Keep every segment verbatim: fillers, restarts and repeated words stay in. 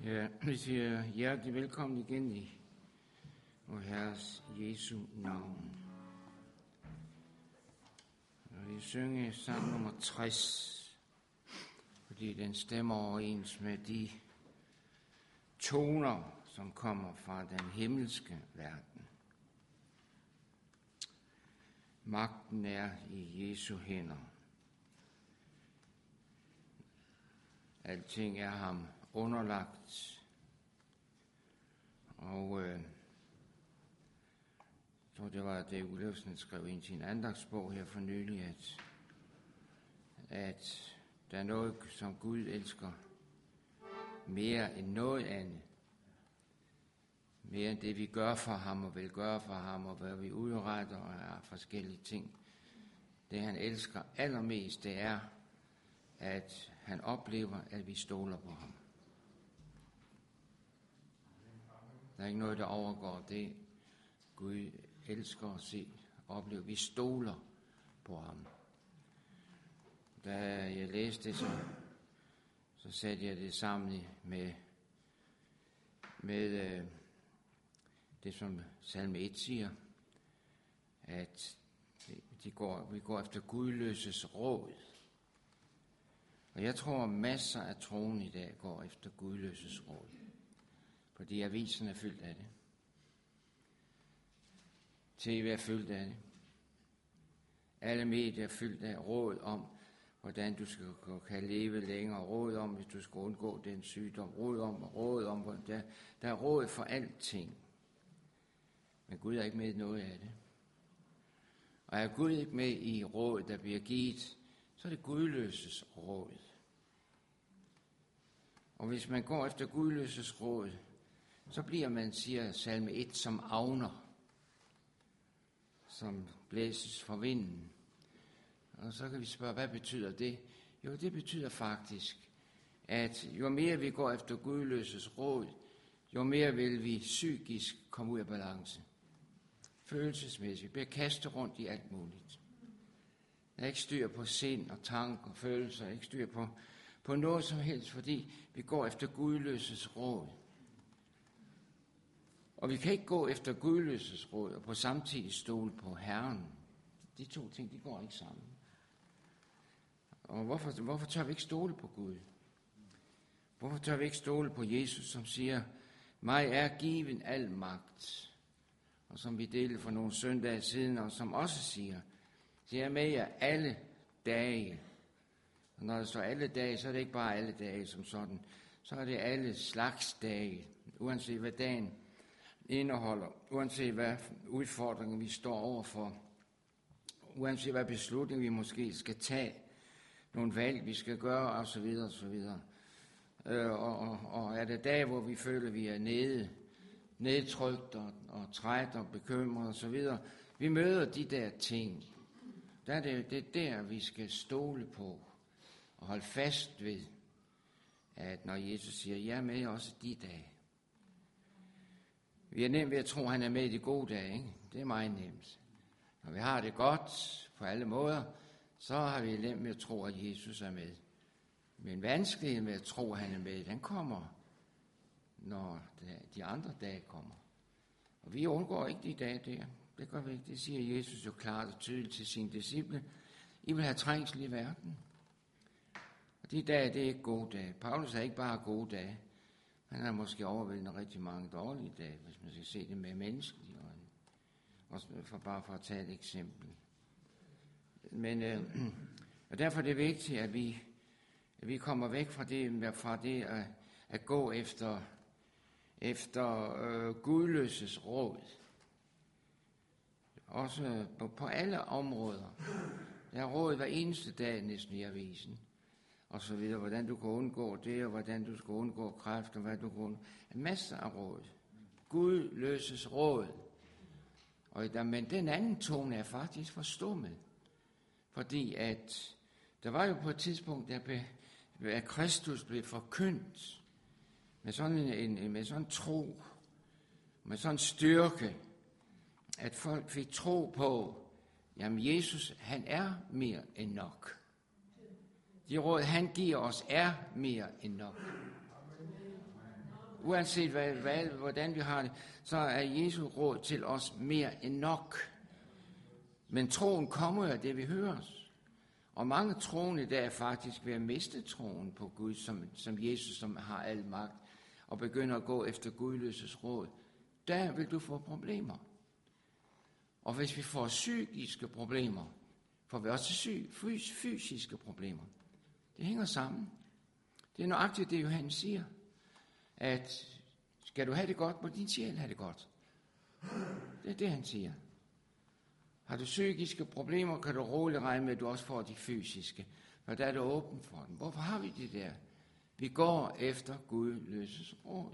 Ja, vi siger hjertelig velkommen igen i vor Herres Jesu navn. Og vi synger sang nummer tres, fordi den stemmer overens med de toner, som kommer fra den himmelske verden. Magten er i Jesu hænder. Alting er ham underlagt. Og øh, jeg tror, det var det, Ulefsen skrev ind i sin andagsbog her for nylig, at, at der er noget, som Gud elsker mere end noget andet. Mere end det, vi gør for ham og vil gøre for ham, og hvad vi udretter af forskellige ting. Det, han elsker allermest, det er, at han oplever, at vi stoler på ham. Der er ikke noget, der overgår det. Gud elsker at se og opleve. Vi stoler på ham. Da jeg læste det, så, så satte jeg det sammen med, med øh, det, som salme et siger, at de går, vi går efter gudløses råd. Og jeg tror, at masser af troende i dag går efter gudløses råd. Fordi avisen er fyldt af det. T V er fyldt af det. Alle medier er fyldt af råd om, hvordan du skal, kan leve længere. Råd om, hvis du skal undgå den sygdom. Råd om, råd om, der, der er råd for alting. Men Gud er ikke med i noget af det. Og er Gud ikke med i råd, der bliver givet, så er det gudløses råd. Og hvis man går efter gudløses råd, så bliver man, siger salme et, som avner, som blæses for vinden. Og så kan vi spørge, hvad betyder det? Jo, det betyder faktisk, at jo mere vi går efter gudløses råd, jo mere vil vi psykisk komme ud af balance. Følelsesmæssigt. Vi bliver kastet rundt i alt muligt. Der er ikke styr på sind og tanker og følelser, ikke styr på, på noget som helst, fordi vi går efter gudløses råd. Og vi kan ikke gå efter gudløses råd og på samtidig stole på Herren. De to ting, de går ikke sammen. Og hvorfor, hvorfor tør vi ikke stole på Gud? Hvorfor tør vi ikke stole på Jesus, som siger, mig er given al magt? Og som vi delte for nogle søndage siden, og som også siger, så jeg er med jer alle dage. Og når der står alle dage, så er det ikke bare alle dage som sådan. Så er det alle slags dage, uanset hvad dagen indeholder, uanset hvad udfordringer vi står overfor, uanset hvad beslutning vi måske skal tage, nogle valg vi skal gøre, og så videre, og så videre. Øh, og, og, og er det dage, hvor vi føler, vi er nede, nedtrykt og, og træt og bekymret og så videre. Vi møder de der ting. Der er det, det er der, vi skal stole på og holde fast ved, at når Jesus siger, jeg er med også de dage. Vi er nemt ved at tro, at han er med i de gode dage, ikke? Det er meget nemt. Når vi har det godt på alle måder, så har vi nemt med at tro, at Jesus er med. Men vanskeligheden med at tro, at han er med, den kommer, når de andre dage kommer. Og vi undgår ikke de dage der. Det gør vi ikke. Det siger Jesus jo klart og tydeligt til sine disciple. I vil have trængsel i verden. Og de dage, det er ikke gode dage. Paulus er ikke bare gode dage. Han har måske overvældende rigtig mange dårlige dage, hvis man skal se det med menneskelige øjne. Også for bare for at tage et eksempel. Men øh, og derfor er det vigtigt, at vi, at vi kommer væk fra det, fra det at, at gå efter, efter øh, gudløses råd. Også på, på alle områder. Der er råd hver eneste dag næsten i avisen. Og så videre, hvordan du kan undgå det, og hvordan du skal undgå kræft, og hvad du kan undgå. Masser af råd. Gudløses råd. Og der, men den anden tone er faktisk forstummet. Fordi at der var jo på et tidspunkt, der blev, at Kristus blev forkyndt med sådan en, en med sådan tro, med sådan styrke, at folk fik tro på, jamen Jesus, han er mere end nok. De råd, han giver os, er mere end nok. uanset hvad, hvad, hvordan vi har det, så er Jesu råd til os mere end nok. Men troen kommer af det, vi hører. Og mange troende i dag er faktisk ved at miste troen på Gud, som, som Jesus, som har al magt, og begynder at gå efter gudløses råd. Der vil du få problemer. Og hvis vi får psykiske problemer, får vi også syg, fysiske problemer. Det hænger sammen. Det er nøjagtigt det, Johannes siger, at skal du have det godt, må din sjæl have det godt. Det er det, han siger. Har du psykiske problemer, kan du roligt regne med, at du også får de fysiske. For der er det åbent for dem. Hvorfor har vi det der? Vi går efter gudløses råd.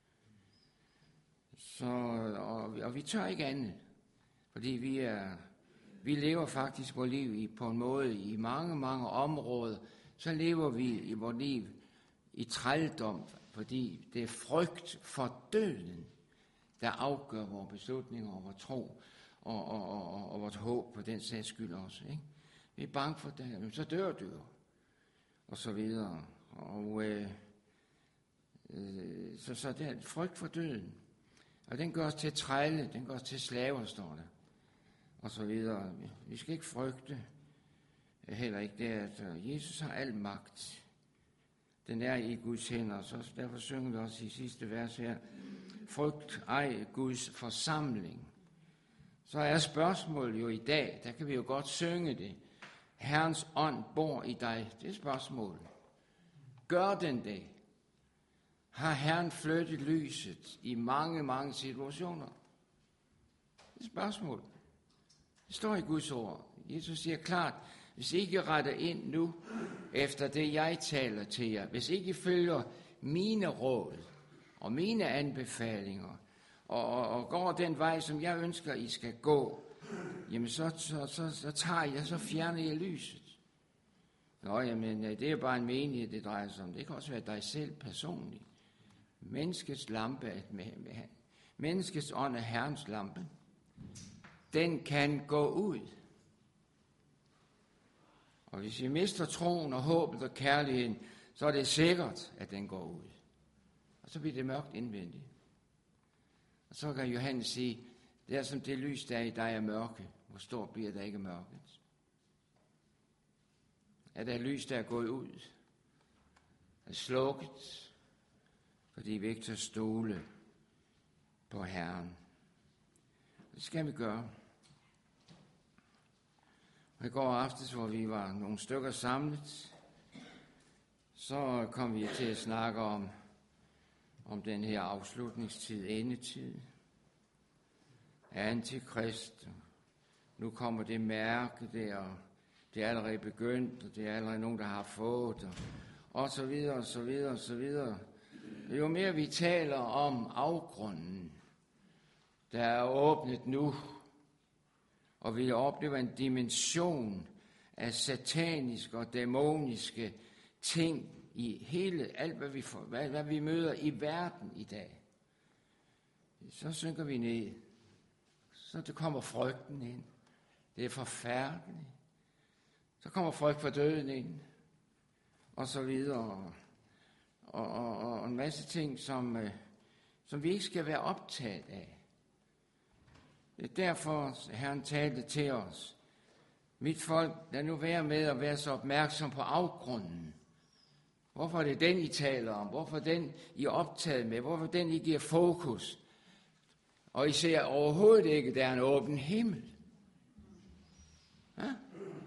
Så, og, og vi tør ikke andet. Fordi vi, er, vi lever faktisk vores liv i, på en måde i mange, mange områder. Så lever vi i vores liv i trældom, fordi det er frygt for døden, der afgør vores beslutninger og vores tro og, og, og, og, og vores håb på den sags skyld også. Ikke? Vi er bange for det, men så dør du jo, og så videre. Og øh, øh, så, så det er frygt for døden. Og den gør os til trælle, den gør os til slaver, står der. Og så videre. Vi skal ikke frygte heller ikke det, at Jesus har al magt. Den er i Guds hænder, så derfor synger vi også i sidste vers her. Frygt ej Guds forsamling. Så er spørgsmålet jo i dag, der kan vi jo godt synge det. Herrens ånd bor i dig. Det er spørgsmålet. Gør den det? Har Herren flyttet lyset i mange, mange situationer? Det er spørgsmålet. Det står i Guds ord. Jesus siger klart, hvis I ikke retter ind nu, efter det jeg taler til jer, hvis I ikke følger mine råd og mine anbefalinger, og, og, og går den vej, som jeg ønsker, I skal gå, jamen så, så, så, så tager jeg, så fjerner jeg lyset. Nå, jamen, det er bare en menighed, det drejer sig om. Det kan også være dig selv personligt. Menneskets lampe, menneskets ånd er Herrens lampe. Den kan gå ud. Og hvis vi mister troen og håbet og kærligheden, så er det sikkert, at den går ud. Og så bliver det mørkt indvendigt. Og så kan Johannes sige, det er som det lys, der er i dig er mørke. Hvor stort bliver der ikke mørket? Er der lys, der er gået ud? Er slukket? Fordi vi ikke tør stole på Herren. Det skal vi gøre. Og i går aftes, hvor vi var nogle stykker samlet, så kom vi til at snakke om, om den her afslutningstid, endetid. Antikrist. Nu kommer det mærke der, det er allerede begyndt, og det er allerede nogen, der har fået, og, og så videre, og så videre, og så videre. Jo mere vi taler om afgrunden, der er åbnet nu, og vi oplever en dimension af sataniske og dæmoniske ting i hele, alt hvad vi, får, hvad, hvad vi møder i verden i dag. Så synker vi ned. Så det kommer frygten ind. Det er forfærdeligt. Så kommer frygt for døden ind. Og så videre. Og, og, og en masse ting, som, som vi ikke skal være optaget af. Det er derfor, Herren talte til os. Mit folk, lad nu være med at være så opmærksom på afgrunden. Hvorfor er det den, I taler om? Hvorfor er den, I er optaget med? Hvorfor er den, I giver fokus? Og I ser overhovedet ikke, der er en åben himmel. Ja?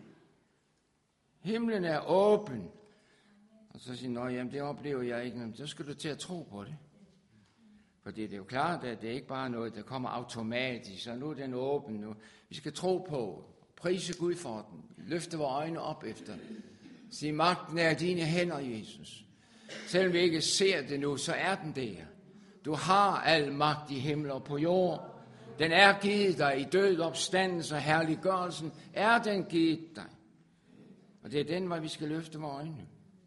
Himlen er åben. Og så siger jeg, jamen det oplever jeg ikke. Men så skal du til at tro på det. For det er jo klart, at det er ikke bare noget, der kommer automatisk, så nu er den åben nu. Vi skal tro på, prise Gud for den, løfte vores øjne op efter. Sig, magten er dine hænder, Jesus. Selvom vi ikke ser det nu, så er den der. Du har al magt i himmel og på jord. Den er givet dig i død, opstandelse og herliggørelsen. Er den givet dig? Og det er den vej, vi skal løfte vores øjne.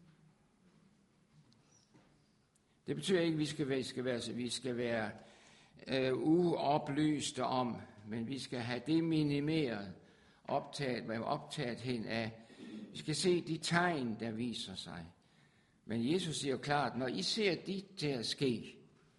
Det betyder ikke, at vi skal være, skal være, vi skal være øh, uoplyste om, men vi skal have det minimeret, optaget, være optaget hen af. Vi skal se de tegn, der viser sig. Men Jesus siger jo klart, når I ser dit til at ske,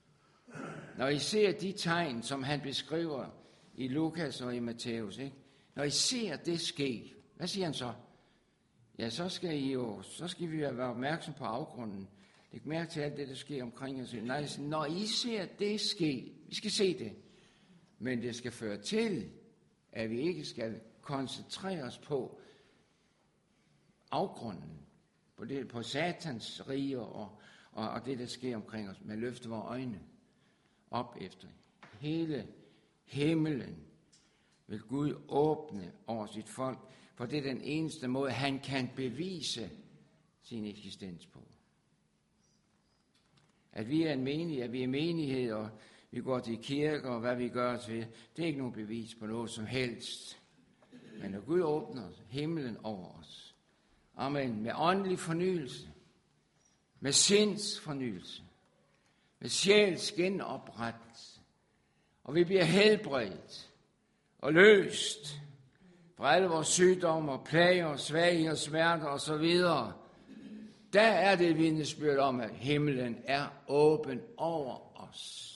når I ser de tegn, som han beskriver i Lukas og i Matthæus, ikke? Når I ser det ske, hvad siger han så? Ja, så skal I jo, så skal vi være opmærksom på afgrunden. Læg mærke til alt det, der sker omkring os. Nej, når I ser det ske, vi skal se det, men det skal føre til, at vi ikke skal koncentrere os på afgrunden, på, det, på satans rige og, og, og det, der sker omkring os, men løfte vores øjne op efter hele himmelen vil Gud åbne over sit folk, for det er den eneste måde, han kan bevise sin eksistens på. At vi er en menighed, at vi er menighed, og vi går til kirke, og hvad vi gør til, det er ikke nogen bevis på noget som helst. Men når Gud åbner himlen over os, amen, med åndelig fornyelse, med sinds fornyelse, med sjæls genoprettelse, og vi bliver helbredt og løst fra alle vores sygdomme og plager og svagheder og smerter og så videre, der er det et vidnesbyrd om, at himlen er åben over os.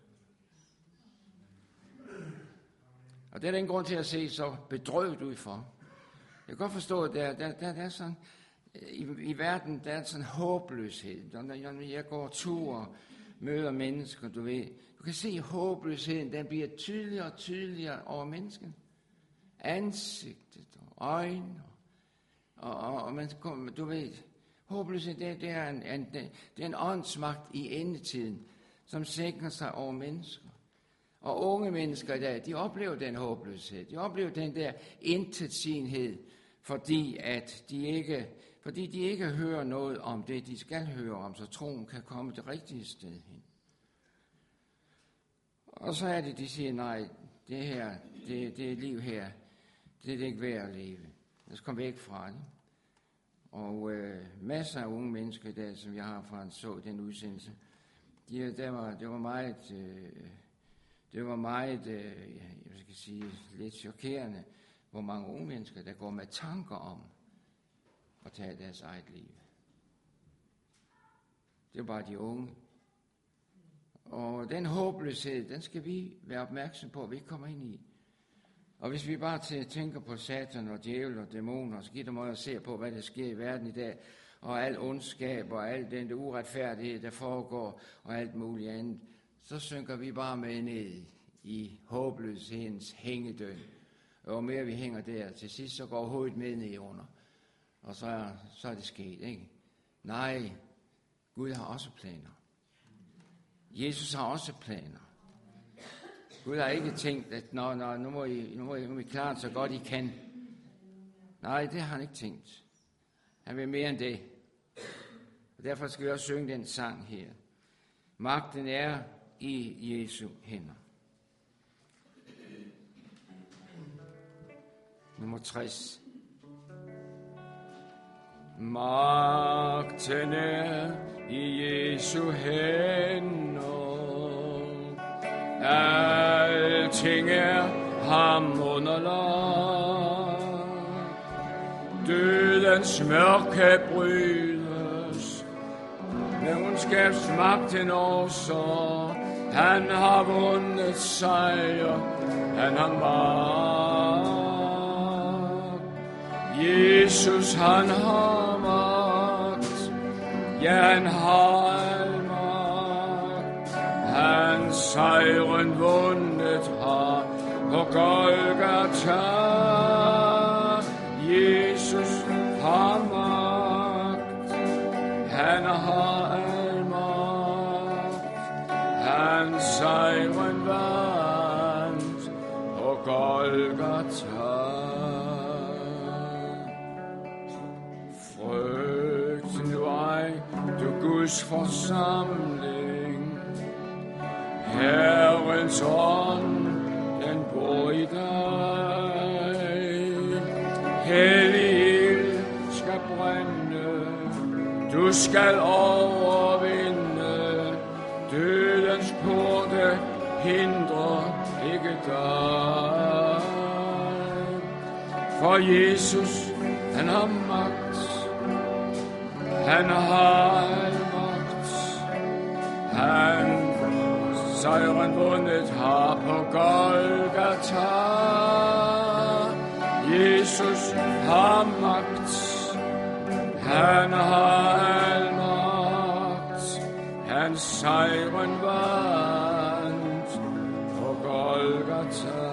Og det er den grund til at se så bedrøvet ud for. Jeg kan godt forstå, at der, der, der, der er sådan, i, i verden, der er sådan håbløshed. Når jeg går tur og møder mennesker, du ved, du kan se håbløsheden, den bliver tydeligere og tydeligere over mennesken. Ansigtet og øjne, og, og, og man, du ved, håbløshed, det, det, er en, en, det er en åndsmagt i endetiden, som sænker sig over mennesker. Og unge mennesker i dag, de oplever den håbløshed, de oplever den der intetsinhed, fordi at de ikke, fordi de ikke hører noget om det, de skal høre om, så troen kan komme det rigtige sted hen. Og så er det, de siger, nej, det her, det, det liv her, det er det ikke værd at leve. Lad os komme væk fra det. Og øh, masser af unge mennesker i dag, som jeg har fra en så den udsendelse, de, der var, det var meget, øh, det var meget, øh, jeg skal sige, lidt chokerende, hvor mange unge mennesker, der går med tanker om at tage deres eget liv. Det er bare de unge. Og den håbløshed, den skal vi være opmærksom på, at vi ikke kommer ind i. Og hvis vi bare tænker på Satan og djævel og dæmoner, så giver det måde at se på, hvad der sker i verden i dag, og al ondskab og al den uretfærdighed, der foregår, og alt muligt andet, så synker vi bare med ned i håbløshedens hængedøn. Og jo mere vi hænger der, til sidst så går hovedet med ned under. Og så er, så er det sket, ikke? Nej, Gud har også planer. Jesus har også planer. Gud har ikke tænkt, at nå, nå, nu, må I, nu, må I, nu må I klare det så godt I kan. Nej, det har han ikke tænkt. Han vil mere end det. Og derfor skal vi også synge den sang her. Magten er i Jesu hænder. Nummer tres. Magten er i Jesu hænder. Alting er ham underlagt. Dødens mørke brydes, med ondskabsmagten også. Han har vundet sejr, han har magt. Jesus, han har magt, ja, han har al magt. Han sejren vundet har på Golgata. Jesus har magt, han har al magt. Han sejren vandt på Golgata. Frygt nu ej, du Guds forsamling. Herrens ånd, den bor i dig. Hellig ild skal brænde, du skal overvinde. Dødens porte hindrer ikke dig. For Jesus, han har magt, han har magt. Han sejren vundet har på Golgata. Jesus har magt, han har al magt, han sejren vandt på Golgata.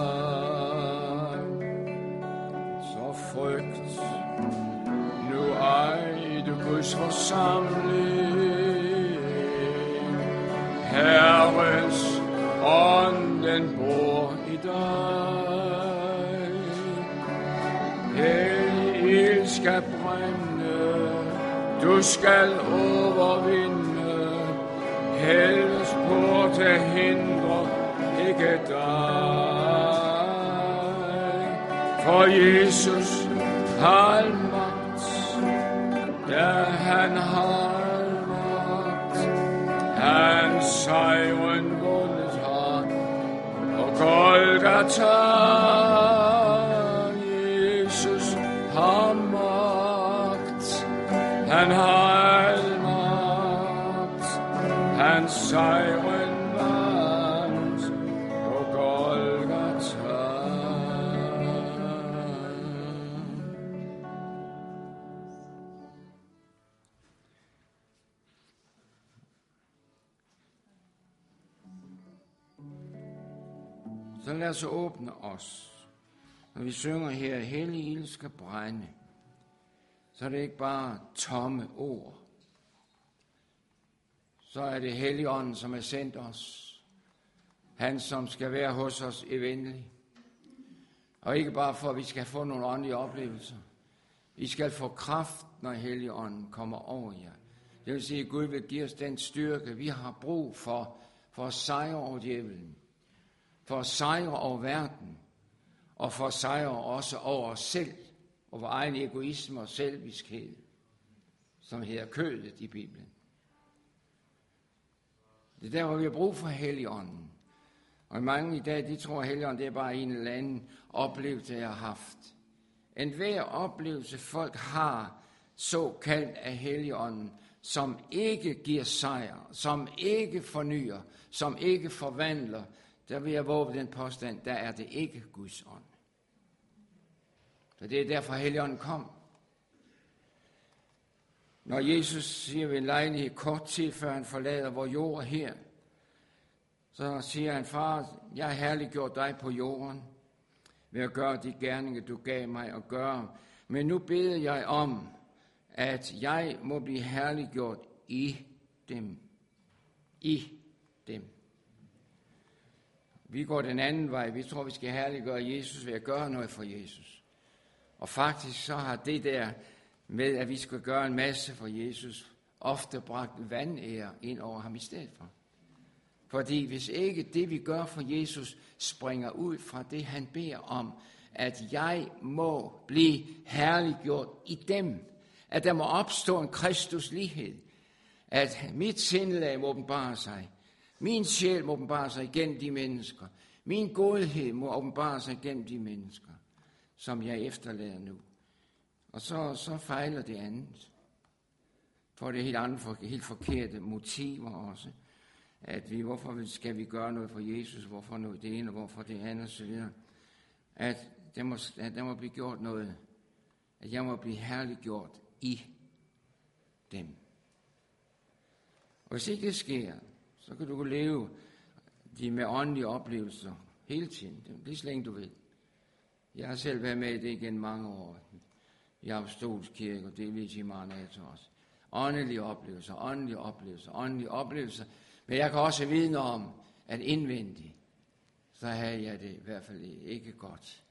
Så frygt nu ej du Guds forsamling, Herrens ånd den bor i dig. Hellig ild skal brænde, du skal overvinde, helvedes porte hindrer ikke dig. For Jesus har al magt, ja han har al magt, han sejren vundet har på Golgata. Jesus har magt, han har al magt, han sejren vandt på Golgata. Så lad os åbne os. Når vi synger her, hellig ild skal brænde, så er det ikke bare tomme ord. Så er det Helligånden, som er sendt os. Han, som skal være hos os evindelig. Og ikke bare for, at vi skal få nogle åndelige oplevelser. I skal få kraft, når Helligånden kommer over jer. Det vil sige, at Gud vil give os den styrke, vi har brug for, for at sejre over djævelen. For at sejre over verden. Og for at sejre også over os selv. Og vores egen egoisme og selviskhed. Som hedder kødet i Bibelen. Det er der, hvor vi har brug for Helligånden. Og mange i dag, de tror, at Helligånden det er bare en eller anden oplevelse, jeg har haft. En hver oplevelse, folk har såkaldt af Helligånden, som ikke giver sejr, som ikke fornyer, som ikke forvandler, der vil jeg våge den påstand, der er det ikke Guds ånd. Så det er derfor Helligånden kom. Når Jesus siger ved en lejlighed kort tid før han forlader vor jord her, så siger han, far, jeg har herliggjort dig på jorden, ved at gøre de gerninger, du gav mig at gøre. Men nu beder jeg om, at jeg må blive herliggjort i dem. I dem. Vi går den anden vej. Vi tror, vi skal herliggøre Jesus ved at gøre noget for Jesus. Og faktisk så har det der med, at vi skal gøre en masse for Jesus, ofte bragt vandære ind over ham i stedet for. Fordi hvis ikke det, vi gør for Jesus, springer ud fra det, han beder om, at jeg må blive herliggjort i dem, at der må opstå en Kristus lighed, at mit sindelag må åbenbare sig, min sjæl må åbenbare sig igennem de mennesker, min godhed må åbenbare sig igennem de mennesker, som jeg efterlader nu. Og så, så fejler det andet. For det er helt andre, helt forkerte motiver også. At vi, hvorfor skal vi gøre noget for Jesus, hvorfor noget det ene, og hvorfor det andet, og så videre. At der må, at der må blive gjort noget, at jeg må blive herliggjort i dem. Og hvis ikke det sker, så kan du leve de med åndelige oplevelser hele tiden, lige så længe du vil. Jeg har selv været med i det igen mange år, i Apostolsk Kirke og delvis i Maranatha også. Åndelige oplevelser, åndelige oplevelser, åndelige oplevelser. Men jeg kan også vidne om, at indvendigt, så havde jeg det i hvert fald ikke godt.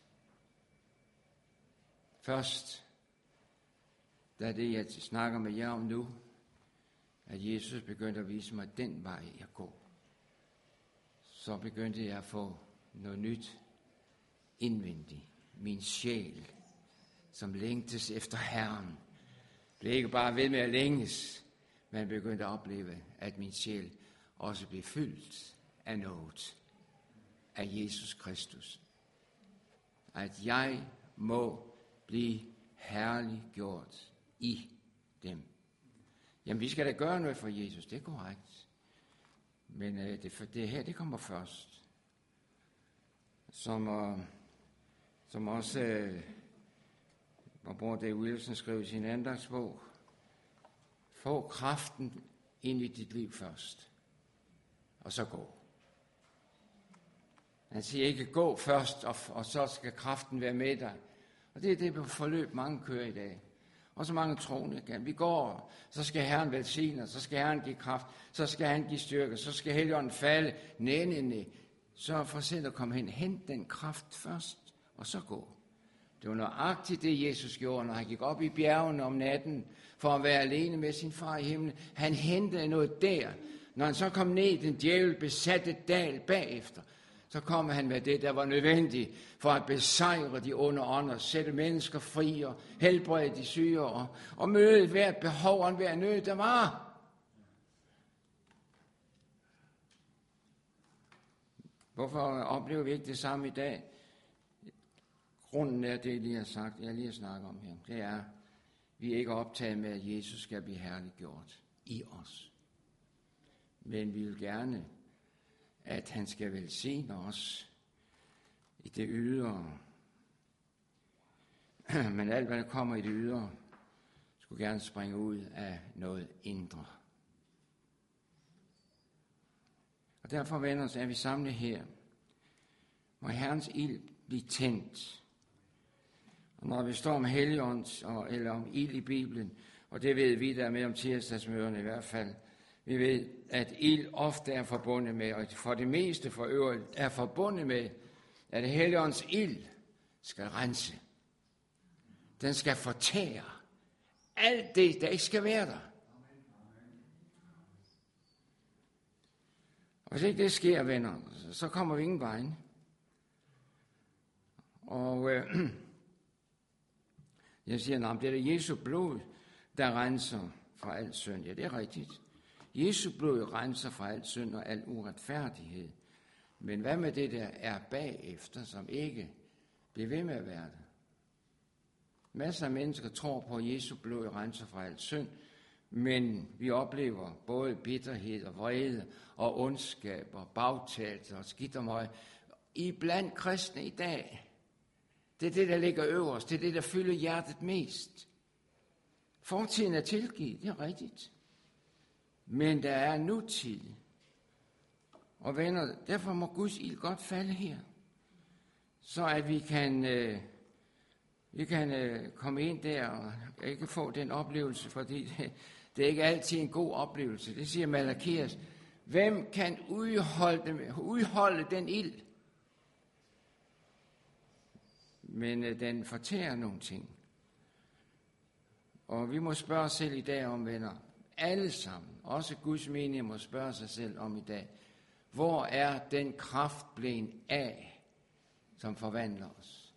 Først, da det jeg snakker med jer om nu, at Jesus begyndte at vise mig den vej, jeg går, så begyndte jeg at få noget nyt indvendigt. Min sjæl, som længtes efter Herren, blev ikke bare ved med at længes, men begyndte at opleve, at min sjæl også blev fyldt af noget, af Jesus Kristus. At jeg må blive herliggjort i dem. Jamen, vi skal da gøre noget for Jesus, det er korrekt. Men øh, det, det her, det kommer først. Som, øh, som også øh, hvor Dave Wilson skrev i sin andagsbog, få kraften ind i dit liv først, og så gå. Han siger ikke gå først, og, og så skal kraften være med dig. Og det er det forløb, mange kører i dag. Og så mange troende kan. Vi går, så skal Herren velsigne, så skal Herren give kraft, så skal han give styrke, så skal Helligånden falde. Næ, næ, næ. Så for sent at komme hen. Hent den kraft først, og så gå. Det var nøjagtigt det, Jesus gjorde, når han gik op i bjergene om natten, for at være alene med sin far i himlen. Han hentede noget der. Når han så kom ned i den djævel besatte dal bagefter, så kom han med det, der var nødvendigt for at besejre de onde ånder, sætte mennesker fri og helbrede de syge og, og møde hvert behov og hver nød, der var. Hvorfor oplever vi ikke det samme i dag? Grunden er det, jeg lige har sagt, jeg lige har snakket om her. Det er, vi er ikke optaget med, at Jesus skal blive herliggjort i os. Men vi vil gerne, at han skal velsigne os i det ydre. Men alt, hvad der kommer i det ydre, skulle gerne springe ud af noget indre. Og derfor, venner, så er vi samlet her. Må Herrens ild blive tændt. Og når vi står om Helligånds, eller om ild i Bibelen, og det ved vi, der er med om tirsdagsmøderne i hvert fald, vi ved, at ild ofte er forbundet med, og for det meste for øvrigt er forbundet med, at Helligåndens ild skal rense. Den skal fortære alt det, der ikke skal være der. Og hvis ikke det sker, venner, så kommer vi ingen vej. Og øh, jeg siger, at det er Jesu blod, der renser fra al synd. Ja, det er rigtigt. Jesu blod renser fra al synd og al uretfærdighed. Men hvad med det, der er bagefter, som ikke bliver ved med at være der? Masser af mennesker tror på, at Jesu blod renser fra al synd, men vi oplever både bitterhed og vrede og ondskab og bagtagelse og skidt og møg i blandt kristne i dag. Det er det, der ligger øverst. Det er det, der fylder hjertet mest. Fortiden er tilgivet, det er rigtigt. Men der er nutid. Og venner, derfor må Guds ild godt falde her. Så at vi kan, øh, vi kan øh, komme ind der og ikke få den oplevelse, fordi det, det er ikke altid en god oplevelse. Det siger Malakias. Hvem kan udholde, udholde den ild? Men øh, den fortærer nogle ting. Og vi må spørge os selv i dag om, venner, alle sammen, også Guds menige må spørge sig selv om i dag, hvor er den kraft blevet af, som forvandler os?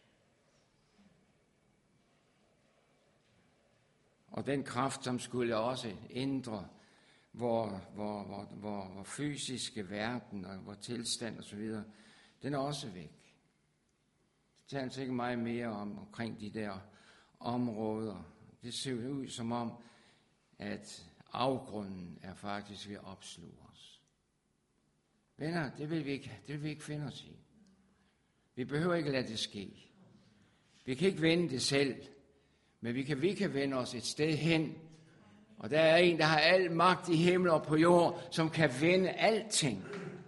Og den kraft, som skulle også ændre vor, vor, vor, vor, vor fysiske verden og vor tilstand osv., den er også væk. Det taler altså ikke meget mere om omkring de der områder. Det ser ud som om, at afgrunden er faktisk ved at opsluge os. Venner, det vil vi ikke, det vil vi ikke finde os i. Vi behøver ikke lade det ske. Vi kan ikke vende det selv, men vi kan, vi kan vende os et sted hen, og der er en, der har al magt i himmel og på jord, som kan vende alting.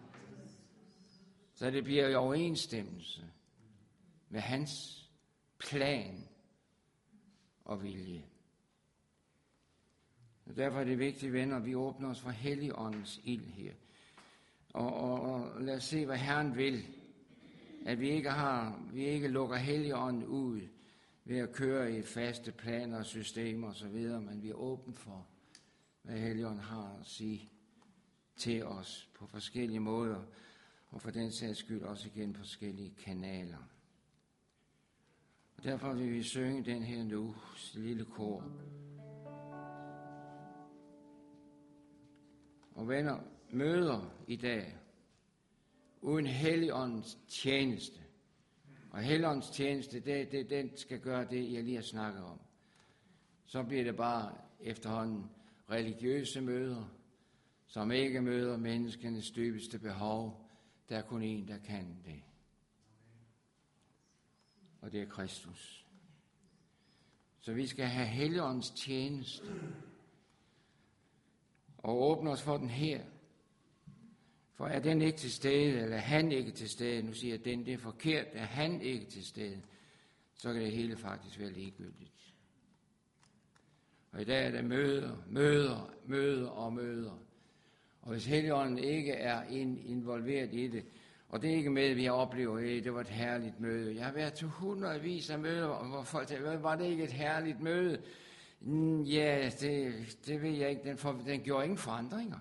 Så det bliver i overensstemmelse med hans plan og vilje. Og derfor er det vigtigt, venner, at vi åbner os for Helligåndens ild her. Og, og, og lad os se, hvad Herren vil. At vi ikke, har, vi ikke lukker Helligånden ud ved at køre i faste planer og systemer osv., men vi er åbne for, hvad Helligånden har at sige til os på forskellige måder, og for den sags skyld også igen på forskellige kanaler. Og derfor vil vi synge den her nu, lille kor. Og venner, møder i dag uden Helligåndens tjeneste. Og Helligåndens tjeneste, det, det, den skal gøre det, jeg lige har snakket om. Så bliver det bare efterhånden religiøse møder, som ikke møder menneskenes dybeste behov. Der er kun en, der kan det. Og det er Kristus. Så vi skal have Helligåndens tjeneste og åbne os for den her. For er den ikke til stede, eller er han ikke til stede, nu siger jeg, at den det er forkert, er han ikke til stede, så kan det hele faktisk være ligegyldigt. Og i dag er der møder, møder, møder og møder. Og hvis Helligånden ikke er involveret i det, og det er ikke med, at vi har oplevet, at det var et herligt møde. Jeg har været til hundredvis af møder, hvor folk siger, var det ikke et herligt møde? Ja, det, det ved jeg ikke. Den, for, den gjorde ingen forandringer.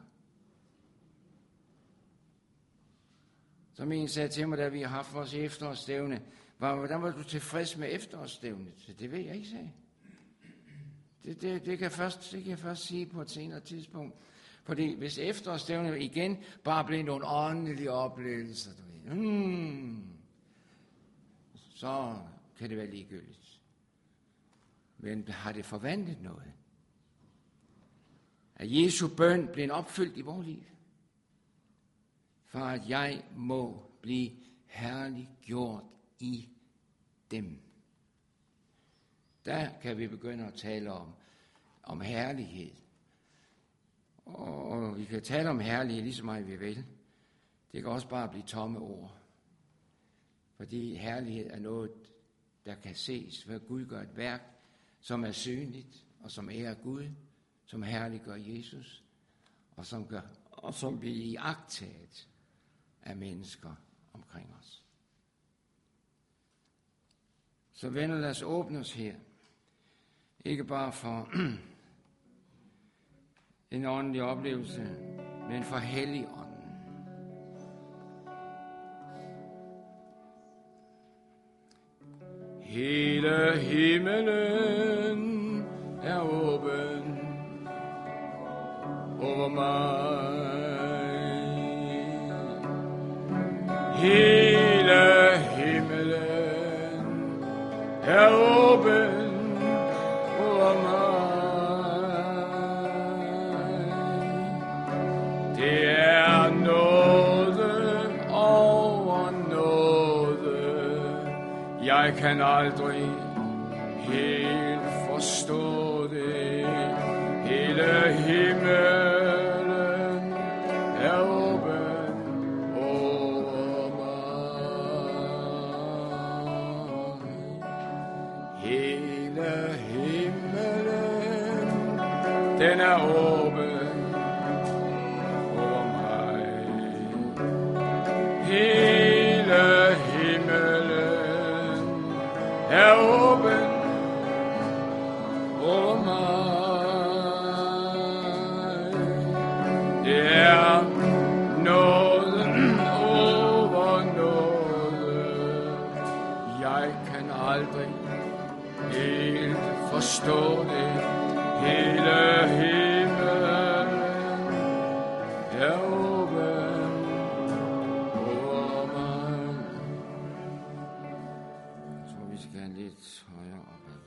Som en sagde til mig, da vi har haft vores efterårsstævne, hvordan var du tilfreds med efterårsstævnet? Så det ved jeg ikke, sagde. Det, det, det, kan først, det kan jeg først sige på et senere tidspunkt. Fordi hvis efterårsstævnet igen bare blev nogle åndelige oplevelser, du ved, hmm, så kan det være ligegyldigt. Men har det forvandlet noget? At Jesu bøn blev opfyldt i vores liv? For at jeg må blive herliggjort i dem. Der kan vi begynde at tale om, om herlighed. Og vi kan tale om herlighed lige så meget vi vil. Det kan også bare blive tomme ord. Fordi herlighed er noget, der kan ses, hvor Gud gør et værk, som er synligt, og som ærer Gud, som herliggør Jesus, og som, gør, og som bliver iagttaget af mennesker omkring os. Så venner, lad os åbne os her. Ikke bare for en åndelig oplevelse, men for Helligånden. Hele himmelen er åben over mig. Hele himmelen er åben over mig. Det er nåde over nåde. Jeg kan aldrig helt forstå det. Hele himmelen er åben over mig. Hele himmelen, den er åben over mig. Hele himmelen er åben over mig. Det er nåden over nåde. Jeg kan aldrig helt forstå det. Hele himmelen er åben over mig. Så vi skal lidt højere opad.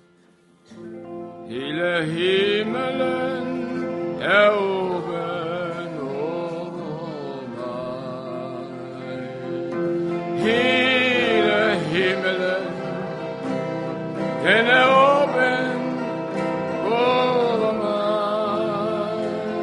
Hele himmelen er åben over mig. Hele himmelen, den er åben over mig.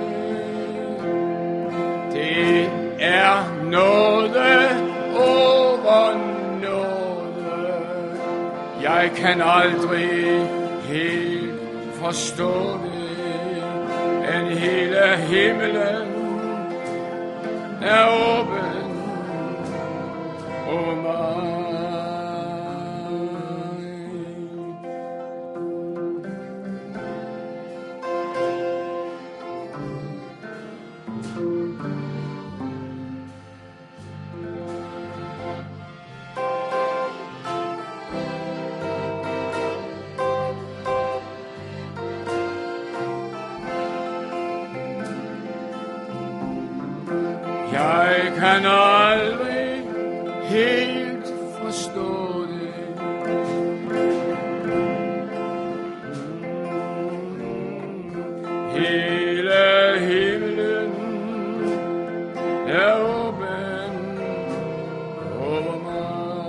Det er noget over noget. Jeg kan aldrig helt forstå det, men hele himmelen er åben over mig. Jeg kan aldrig helt forstå det. Hele himmelen er åben over mig.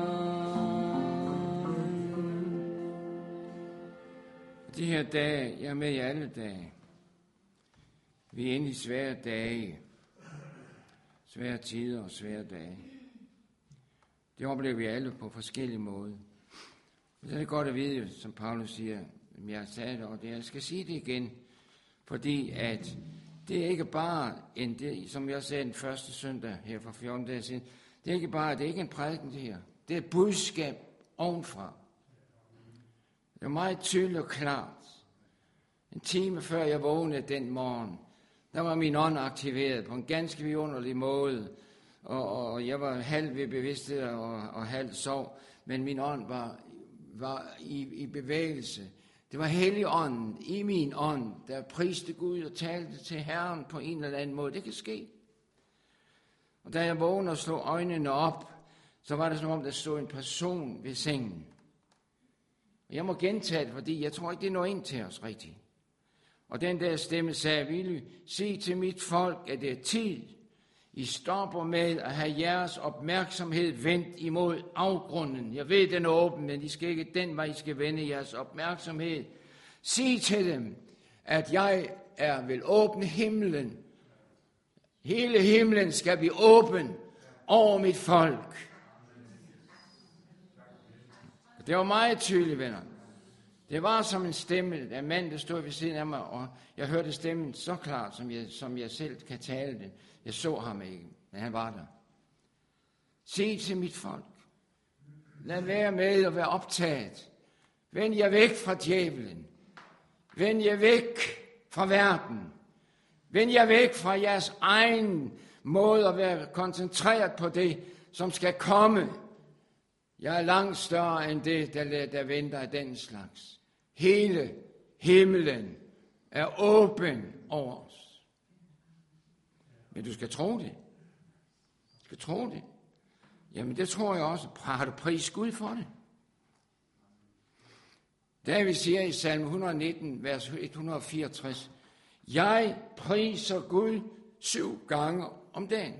De her dage, jeg er med i alle dage. Vi er inde i svære dage. Svære tider og svære dage. Det oplever vi alle på forskellige måder. Så er det godt at vide, som Paulus siger, jeg sagde det, og det, jeg skal sige det igen, fordi at det er ikke bare, en, det, som jeg sagde den første søndag her for fjorten dage siden, det er ikke bare, det er ikke en prædiken det her, det er et budskab ovenfra. Det er meget tydeligt og klart. En time før jeg vågnede den morgen, der var min ånd aktiveret på en ganske vidunderlig måde, og, og jeg var halv ved bevidsthed og, og halv sov, men min ånd var, var i, i bevægelse. Det var Helligånden i min ånd, der priste Gud og talte til Herren på en eller anden måde. Det kan ske. Og da jeg vågnede og slog øjnene op, så var det som om, der stod en person ved sengen. Og jeg må gentage det, fordi jeg tror ikke, det når ind til os rigtigt. Og den der stemme sagde, Willy, sig til mit folk, at det er tid. I stopper med at have jeres opmærksomhed vendt imod afgrunden. Jeg ved, den er åben, men I skal ikke den vej, I skal vende jeres opmærksomhed. Sig til dem, at jeg er vil åbne himlen. Hele himlen skal blive åben over mit folk. Det var meget tydeligt, venner. Det var som en stemme af en mand, der stod ved siden af mig, og jeg hørte stemmen så klart, som jeg, som jeg selv kan tale det. Jeg så ham ikke, men han var der. Sig til mit folk. Lad være med at være optaget. Vend jer væk fra djævelen. Vend jer væk fra verden. Vend jer væk fra jeres egen måde at være koncentreret på det, som skal komme. Jeg er langt større end det, der, der venter af den slags. Hele himlen er åben over os. Men du skal tro det. Du skal tro det. Jamen det tror jeg også. Har du pris Gud for det? David siger i salme et hundrede nitten, vers et hundrede fireogtres, jeg priser Gud syv gange om dagen.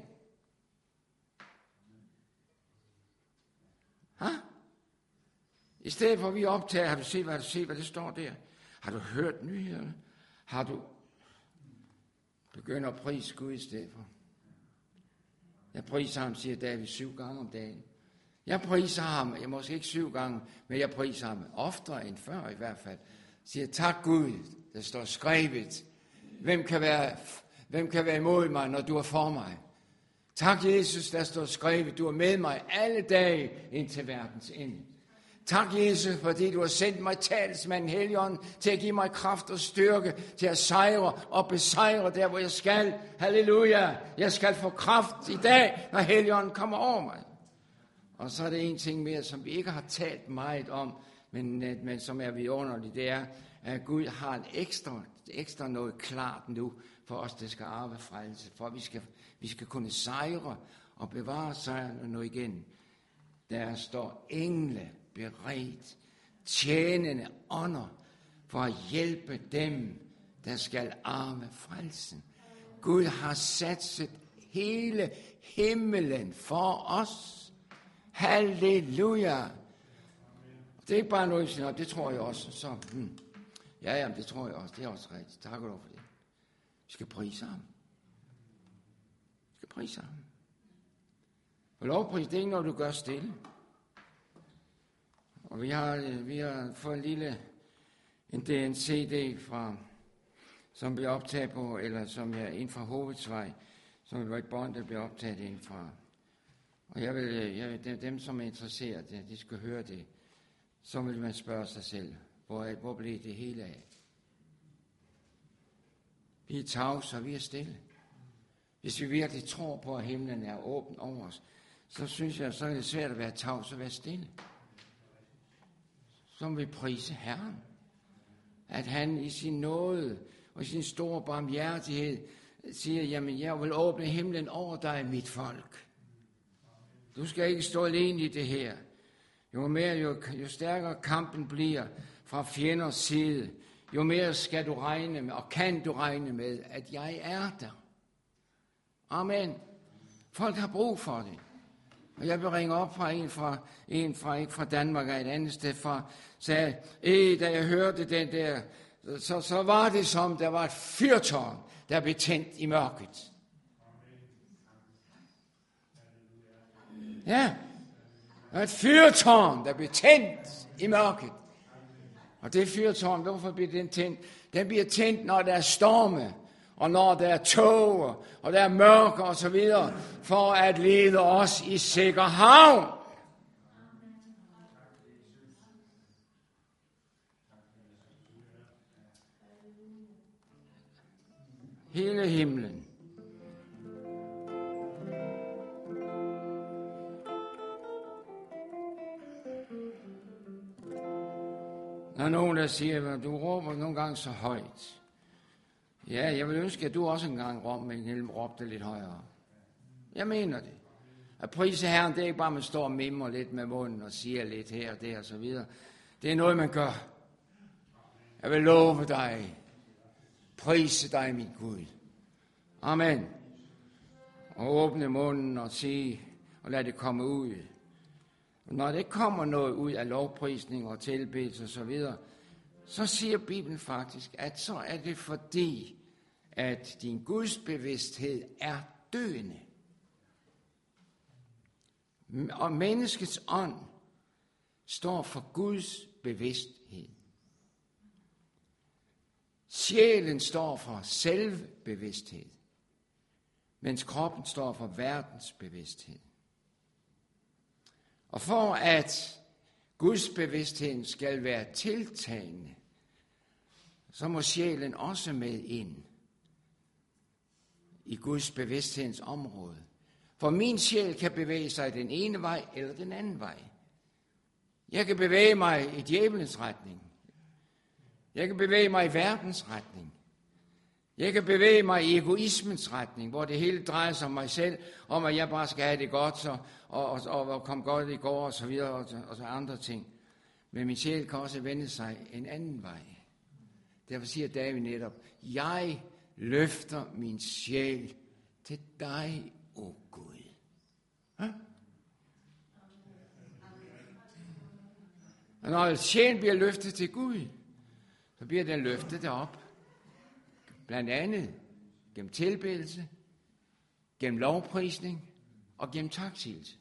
Ha? I stedet for at vi optager, har du set, hvad du set, hvad det står der? Har du hørt nyhederne? Har du begyndt at prise Gud i stedet for? Jeg priser ham, siger David, syv gange om dagen. Jeg priser ham, jeg måske ikke syv gange, men jeg priser ham oftere end før i hvert fald. Siger, tak Gud, der står skrevet. Hvem kan være, hvem kan være imod mig, når du er for mig? Tak Jesus, der står skrevet, du er med mig alle dage indtil verdens ende. Tak Jesus, fordi du har sendt mig talsmanden Helligånden til at give mig kraft og styrke til at sejre og besejre der, hvor jeg skal. Halleluja! Jeg skal få kraft i dag, når Helligånden kommer over mig. Og så er det en ting mere, som vi ikke har talt meget om, men, men som er vidunderligt, det er, at Gud har en ekstra, ekstra noget klart nu for os, der skal arve frelse, for at vi skal, vi skal kunne sejre og bevare sejren nu igen. Der står engle beredt, tjenende ånder for at hjælpe dem, der skal arve frelsen. Gud har satset hele himmelen for os. Halleluja! Det er ikke bare noget, siger, det tror jeg også. Så, hmm. Ja, ja, det tror jeg også. Det er også rigtigt. Tak for det. Vi skal prise ham. Vi skal prise ham. Og lovpris, det er ikke noget, du gør stille. Og vi har, vi har fået en lille en, en C D fra, som bliver optaget på, eller som er inden fra Hovedsvej, som var et bånd, der bliver optaget inden fra. Og jeg vil, jeg vil, dem, som er interesseret, de skal høre det. Så vil man spørge sig selv, hvor, hvor blev det hele af? Vi er tavse, og vi er stille. Hvis vi virkelig tror på, at himlen er åben over os, så synes jeg, så er det svært at være tavs og være stille. Så vil prise Herren, at han i sin nåde og i sin store barmhjertighed siger, jamen jeg vil åbne himlen over dig, mit folk. Du skal ikke stå alene i det her. Jo mere, jo, jo stærkere kampen bliver fra fjenders side, jo mere skal du regne med, og kan du regne med, at jeg er der. Amen. Folk har brug for det. Og jeg vil ringe op fra en fra, en fra, ikke fra Danmark og et andet sted fra, sagde, eh, da jeg hørte den der, så, så var det som, der var et fyrtårn, der blev tændt i mørket. Ja, der var et fyrtårn, der blev tændt i mørket. Og det fyrtårn, hvorfor bliver den tændt? Den bliver tændt, når der er storme, og når der er tåger, og der er mørke og så videre, for at lede os i sikker havn. Hele himlen. Der er nogen, der siger, at du råber nogle gange så højt. Ja, jeg vil ønske, at du også engang råbte lidt højere. Jeg mener det. At prise Herren, det er ikke bare, at man står og mimrer lidt med munden og siger lidt her og der og så videre. Det er noget, man gør. Jeg vil love dig. Prise dig, min Gud. Amen. Og åbne munden og sige, og lad det komme ud. Og når det kommer noget ud af lovprisning og tilbedelse og så videre, så siger Bibelen faktisk, at så er det fordi, at din gudsbevidsthed er døende. Og menneskets ånd står for Guds bevidsthed. Sjælen står for selvbevidsthed, mens kroppen står for verdens bevidsthed. Og for at Guds bevidstheden skal være tiltagende, så må sjælen også med ind i Guds bevidsthedens område. For min sjæl kan bevæge sig den ene vej eller den anden vej. Jeg kan bevæge mig i djævelens retning. Jeg kan bevæge mig i verdens retning. Jeg kan bevæge mig i egoismens retning, hvor det hele drejer sig om mig selv, om at jeg bare skal have det godt, så, og, og, og, og komme godt i går, og så videre, og, og så andre ting. Men min sjæl kan også vende sig en anden vej. Derfor siger David netop, jeg løfter min sjæl til dig, o oh Gud. Hæ? Og når sjælen bliver løftet til Gud, så bliver den løftet derop. Blandt andet gennem tilbedelse, gennem lovprisning og gennem taksigelse.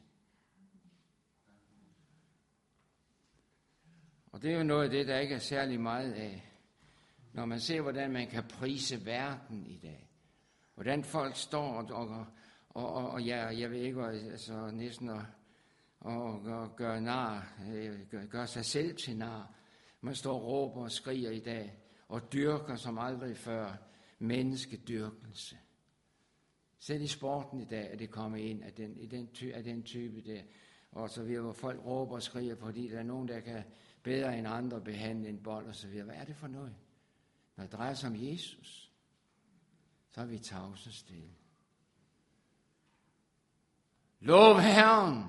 Og det er jo noget af det, der ikke er særlig meget af, når man ser, hvordan man kan prise verden i dag. Hvordan folk står og, og, og, og, og ja, jeg ved ikke, altså næsten at og, og gøre nar, gør, gør sig selv til nar. Man står og råber og skriger i dag, og dyrker som aldrig før menneskedyrkelse. Selv i sporten i dag er det kommet ind af den, i den, ty, af den type der, og så videre, hvor folk råber og skriger, fordi der er nogen, der kan bedre end andre behandle en bold og så videre. Hvad er det for noget? Når det drejer sig om Jesus, så er vi tavse stille. Lov Herren!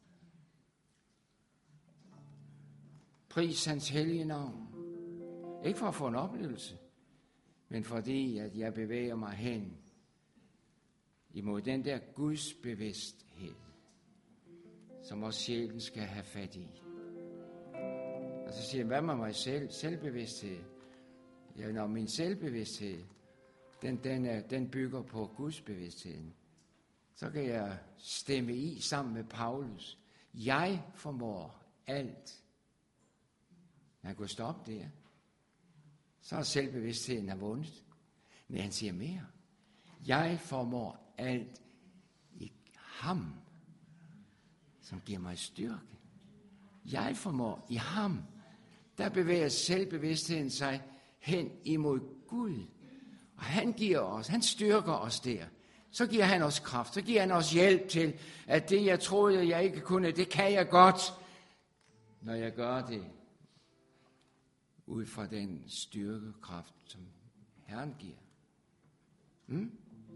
Pris hans hellige navn. Ikke for at få en oplevelse, men fordi at jeg bevæger mig hen imod den der Guds bevidsthed, som også sjælen skal have fat i. Og så siger jeg, hvad med mig selv? Selvbevidsthed. Ja, når min selvbevidsthed, den, den, er, den bygger på Guds bevidstheden, så kan jeg stemme i sammen med Paulus. Jeg formår alt. Når han kunne stoppe der, så er selvbevidstheden er vundet. Men han siger mere. Jeg formår alt i ham, som giver mig styrke. Jeg formår i ham. Der bevæger selvbevidstheden sig hen imod Gud. Og han giver os, han styrker os der. Så giver han os kraft, så giver han os hjælp til, at det jeg troede, jeg ikke kunne, det kan jeg godt, når jeg gør det ud fra den styrkekraft, som Herren giver. Hmm?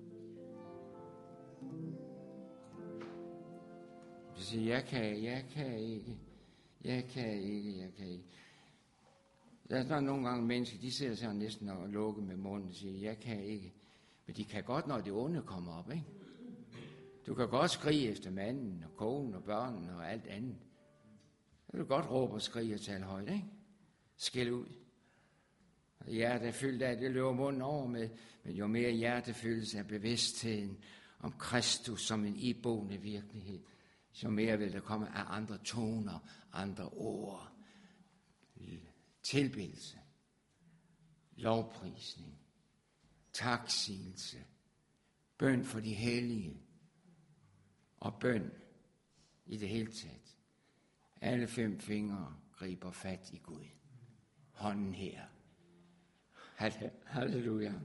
Jeg siger, jeg kan, jeg kan ikke, jeg kan ikke, jeg kan ikke. Der er nogle gange mennesker, de sidder sådan næsten og lukker med munden og siger, jeg kan ikke. Men de kan godt, når det onde kommer op, ikke? Du kan godt skrige efter manden og konen og børnene og alt andet. Du kan godt råbe og skrige og tale højt, ikke? Skæld ud. Hjertet er fyldt af, det løber munden over med, men jo mere hjertefyldelse af bevidstheden om Kristus som en iboende virkelighed, så mere vil der komme af andre toner, andre ord, tilbedelse, lovprisning, taksigelse, bøn for de hellige og bøn i det hele taget. Alle fem fingre griber fat i Gud. Hånden her. Halleluja.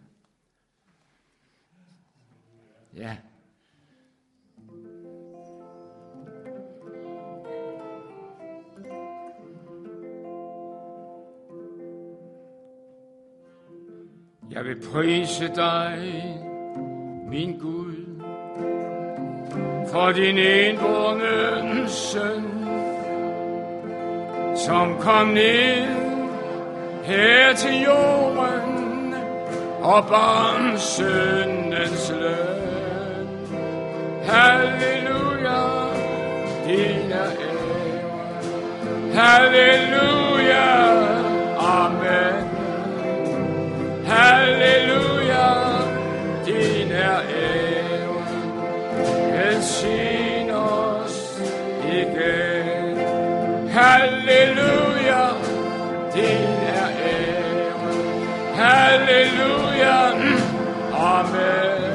Ja. Jeg vil prise dig, min Gud, for din enbårne søn, som kom ned her til jorden og bar syndens løn. Halleluja, din er ære. Halleluja, amen. Halleluja, din er ære. Velsign os igen. Halleluja, din er ære. Halleluja, amen.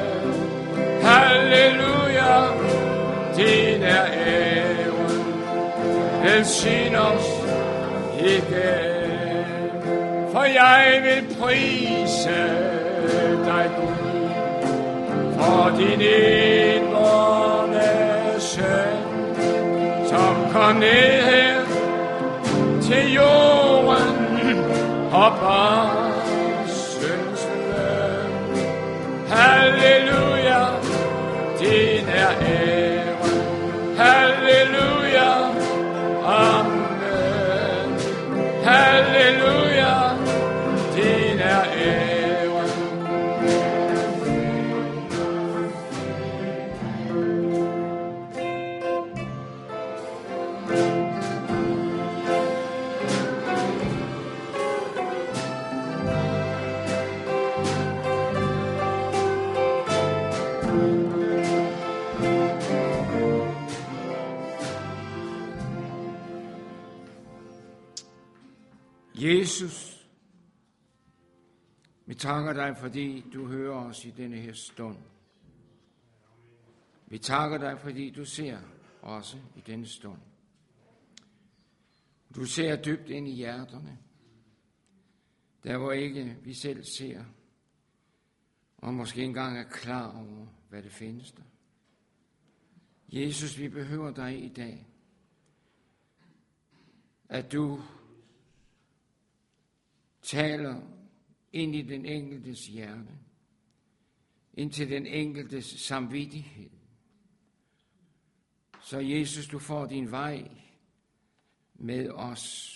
Halleluja, din er ære. Velsign os igen. For jeg vil prise dig, Gud, for din enbårne søn, som kom ned her til jorden og bar syndens løn. Halleluja, din er ære. Halleluja, amen. Halleluja, din er ære. Jesus, vi takker dig, fordi du hører os i denne her stund. Vi takker dig, fordi du ser også i denne stund. Du ser dybt ind i hjerterne, der hvor ikke vi selv ser, og måske engang er klar over, hvad det findes der. Jesus, vi behøver dig i dag, at du taler ind i den enkeltes hjerte, ind til den enkeltes samvittighed. Så Jesus, du får din vej med os.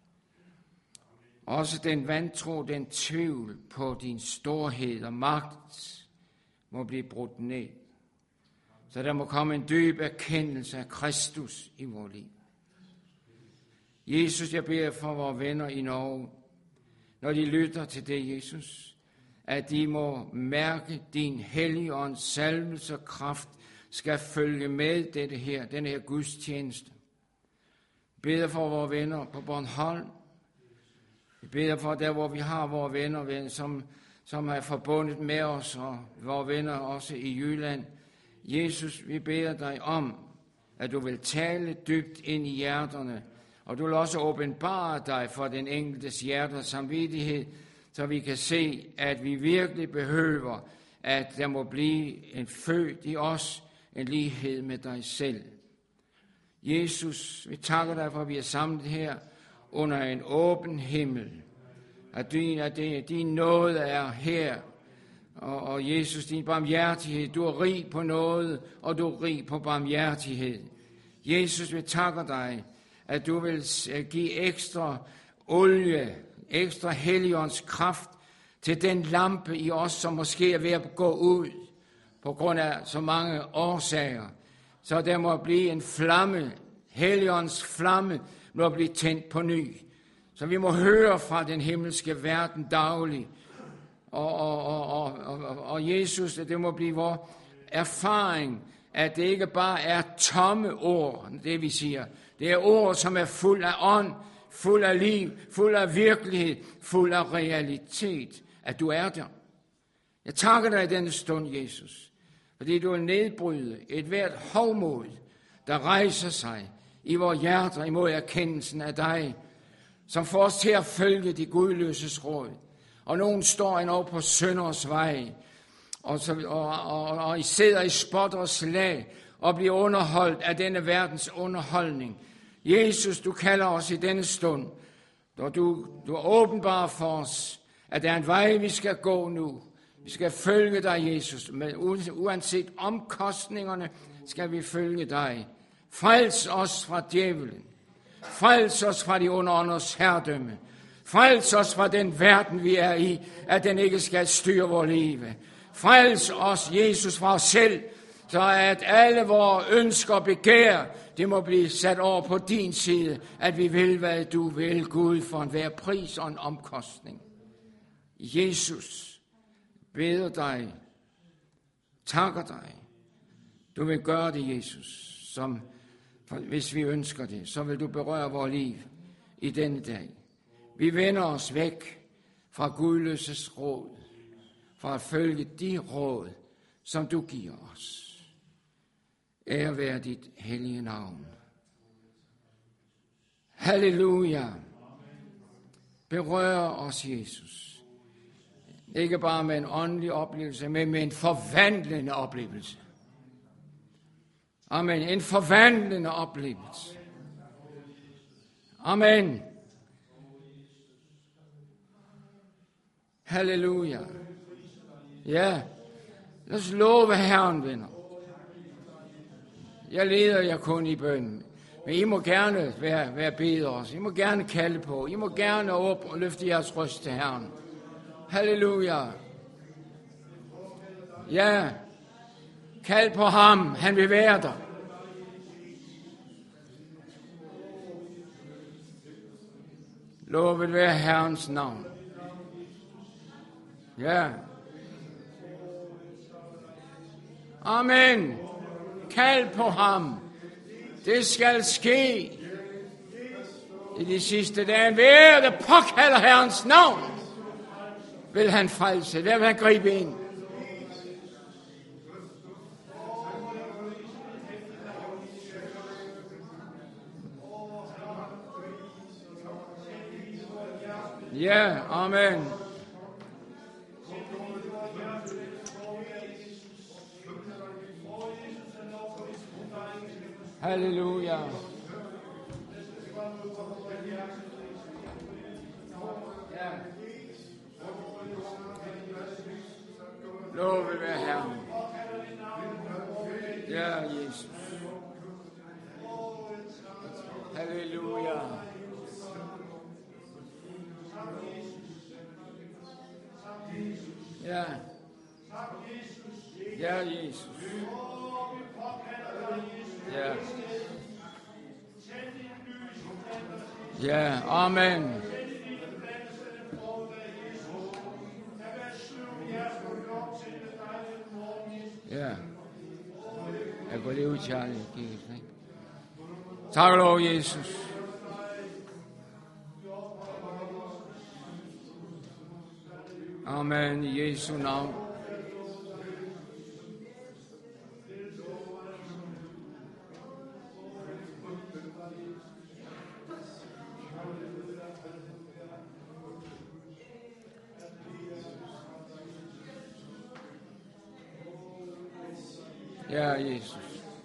Også den vantro, den tvivl på din storhed og magt må blive brudt ned. Så der må komme en dyb erkendelse af Kristus i vores liv. Jesus, jeg beder for vores venner i Norge, når de lytter til det, Jesus, at de må mærke din Helligånds salvelse og kraft skal følge med dette her, denne her gudstjeneste. Vi beder for vores venner på Bornholm. Vi beder for der, hvor vi har vores venner, som, som er forbundet med os, og vores venner også i Jylland. Jesus, vi beder dig om, at du vil tale dybt ind i hjerterne, og du vil også åbenbare dig for den enkeltes hjerte og samvittighed, så vi kan se, at vi virkelig behøver, at der må blive en født i os, en lighed med dig selv. Jesus, vi takker dig for, at vi er samlet her under en åben himmel. At din, at det, din nåde er her. Og, og Jesus, din barmhjertighed, du er rig på nåde, og du er rig på barmhjertighed. Jesus, vi takker dig, at du vil give ekstra olie, ekstra Helligånds kraft til den lampe i os, som måske er ved at gå ud på grund af så mange årsager. Så der må blive en flamme, Helligåndens flamme, må blive tændt på ny. Så vi må høre fra den himmelske verden dagligt. Og, og, og, og, og, og Jesus, det må blive vores erfaring, at det ikke bare er tomme ord, det vi siger. Det er ord, som er fuld af ånd, fuld af liv, fuld af virkelighed, fuld af realitet, at du er der. Jeg takker dig i denne stund, Jesus, fordi du vil nedbryde et hvert hovmod, der rejser sig i vores hjerter imod erkendelsen af dig, som får os til at følge de gudløses råd. Og nogen står endnu på synders vej, og, så, og, og, og I sidder i spot og slag, og bliver underholdt af denne verdens underholdning. Jesus, du kalder os i denne stund, og du, du er åbenbar for os, at der er en vej, vi skal gå nu. Vi skal følge dig, Jesus, men uanset omkostningerne skal vi følge dig. Frels os fra djævelen. Frels os fra de underånders herredømme. Frels os fra den verden, vi er i, at den ikke skal styre vores liv. Frels os, Jesus, fra os selv, så at alle vores ønsker og begær, det må blive sat over på din side, at vi vil, hvad du vil, Gud, for enhver pris og en omkostning. Jesus, beder dig, takker dig. Du vil gøre det, Jesus, som, hvis vi ønsker det, så vil du berøre vores liv i denne dag. Vi vender os væk fra gudløses råd, fra at følge de råd, som du giver os. Ære være dit hellige navn. Halleluja. Berør os, Jesus. Ikke bare med en åndelig oplevelse, men med en forvandlende oplevelse. Amen. En forvandlende oplevelse. Amen. Halleluja. Ja, lad os love Herren, venner. Jeg leder jer kun i bønnen. Men I må gerne være, være bedre os. I må gerne kalde på. I må gerne åbne og løfte jeres røst til Herren. Halleluja. Ja, kald på ham. Han vil være der. Lovet være Herrens navn. Ja. Amen. Kald på ham. Det skal ske i de sidste dage. Hver, der påkalder Herrens navn, vil han frelse. Der vil han gribe ind. Ja, amen. Halleluja. Ja. Lovet være Herren. Ja, Jesus. Halleluja. Ja. Ja, Jesus. Ja. Ja, amen. Ja. Jeg går lige ud, Charlie. Tak og lov, Jesus. Amen, i Jesu navn. Ja, Jesus.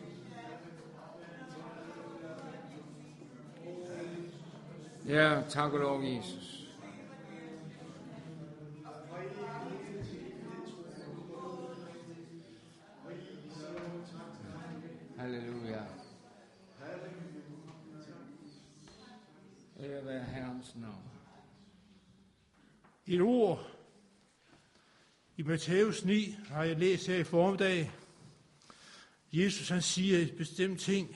Ja, tak og lov, Jesus. Halleluja. Ære være Herrens navn. Et ord I Matthæus ni har jeg læst her i formiddag. Jesus han siger et bestemt ting.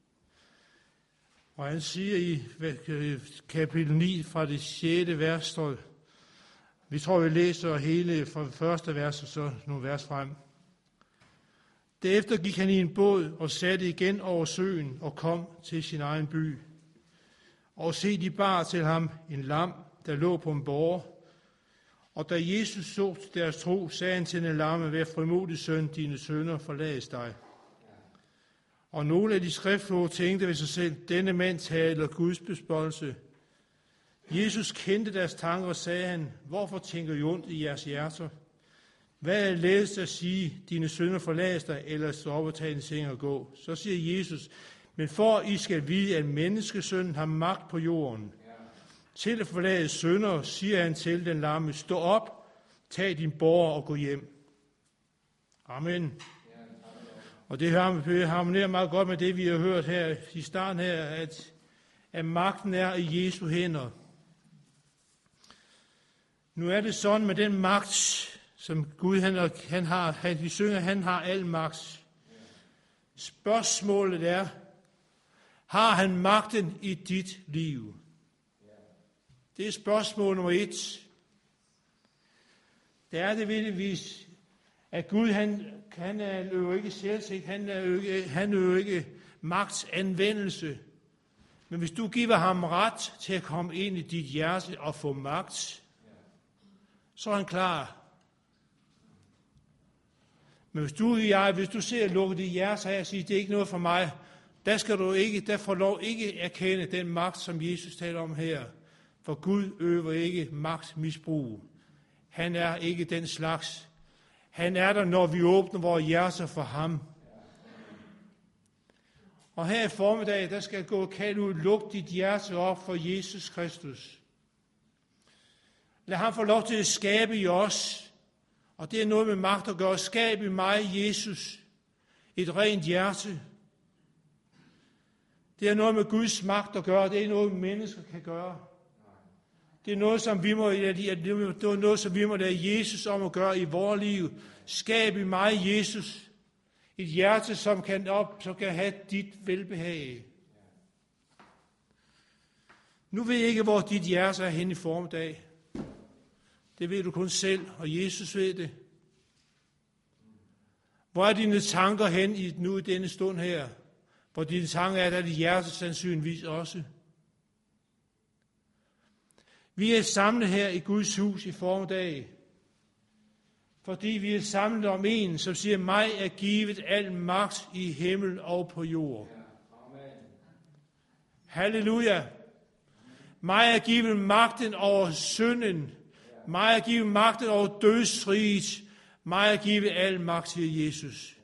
Og han siger i kapitel ni fra det sjette vers, står, vi tror, vi læser hele fra det første vers og så nogle vers frem. Derefter gik han i en båd og satte igen over søen og kom til sin egen by. Og se, de bar til ham en lam, der lå på en båre. Og da Jesus så deres tro, sagde han til den lamme, vær frimodig søn, dine sønner forlades dig. Og nogle af de skriftkloge tænkte ved sig selv, denne mand taler Guds bespottelse. Jesus kendte deres tanker og sagde han, hvorfor tænker I ondt i jeres hjerter? Hvad er lettest at sige, dine sønner forlades dig, eller stå op og tage en seng og gå? Så siger Jesus, men for I skal vide, at menneskesønnen har magt på jorden. Til at forlade sønder, siger han til den lamme, stå op, tag din borger og gå hjem. Amen. Og det harmonerer meget godt med det, vi har hørt her i starten her, at, at magten er i Jesu hænder. Nu er det sådan med den magt, som Gud han, han har, han, vi synger, han har al magt. Spørgsmålet er, har han magten i dit liv? Det er spørgsmål nummer et. Det er det vigtigvis, at Gud han, han er jo ikke selvsigt, han er jo ikke, han er jo ikke magtsanvendelse. Men hvis du giver ham ret til at komme ind i dit hjerte og få magt, så er han klar. Men hvis du, jeg, hvis du ser lukke dit hjerte af og siger, det er ikke noget for mig, der skal du ikke, der får lov ikke erkende den magt, som Jesus taler om her. For Gud øver ikke magtmisbrug. Han er ikke den slags. Han er der, når vi åbner vores hjerter for ham. Og her i formiddag, der skal gå kald ud, luk dit hjerte op for Jesus Kristus. Lad ham få lov til at skabe i os. Og det er noget med magt at gøre. Skab i mig, Jesus, et rent hjerte. Det er noget med Guds magt at gøre. Det er noget, mennesker kan gøre. Det er noget, som vi må, det er noget, som vi må lade Jesus om at gøre i vores liv. Skab i mig, Jesus, et hjerte, som kan, op, som kan have dit velbehag. Nu ved jeg ikke, hvor dit hjerte er hen i formiddag. Det ved du kun selv, og Jesus ved det. Hvor er dine tanker hen i, nu i denne stund her? Hvor dine tanker er, der er dit hjerte sandsynligvis også. Vi er samlet her i Guds hus i formiddag, fordi vi er samlet om en, som siger, mig er givet al magt i himmel og på jord. Halleluja. Mig er givet magten over synden. Mig er givet magten over dødsriget. Mig er givet al magt til Jesus.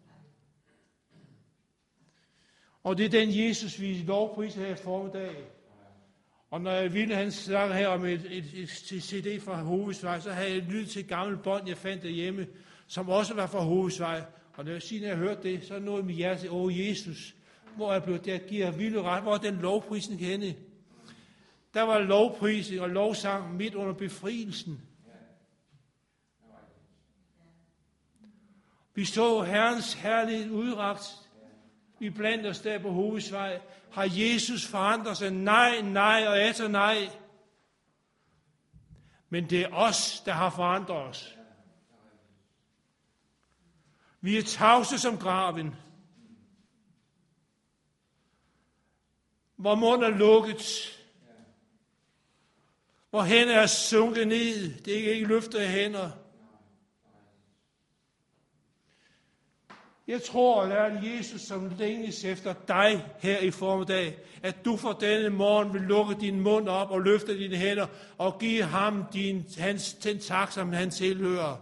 Og det er den Jesus, vi lovpriser her i formiddag. Og når jeg ville, han snakker her om et, et, et C D fra Hovedsvej, så havde jeg lyttet til et gammelt bånd, jeg fandt derhjemme, som også var fra Hovedsvej. Og når jeg siger, når jeg hørte det, så nåede mit hjerte til, åh Jesus, hvor er blevet der, giver vildt ret, hvor er den lovprisen henne? Der var lovprisning og lovsang midt under befrielsen. Vi så Herrens herlighed udragt. Vi blandt os der på Hovedsvej. Har Jesus forandret sig? Nej, nej og atter nej. Men det er os, der har forandret os. Vi er tavse som graven. Hvor mund er lukket. Hvor hænder er sunket ned. Det er ikke løftet af hænder. Jeg tror, at det er Jesus, som længes efter dig her i formiddag, at du for denne morgen vil lukke din mund op og løfte dine hænder og give ham din, hans, den tak, som han tilhører.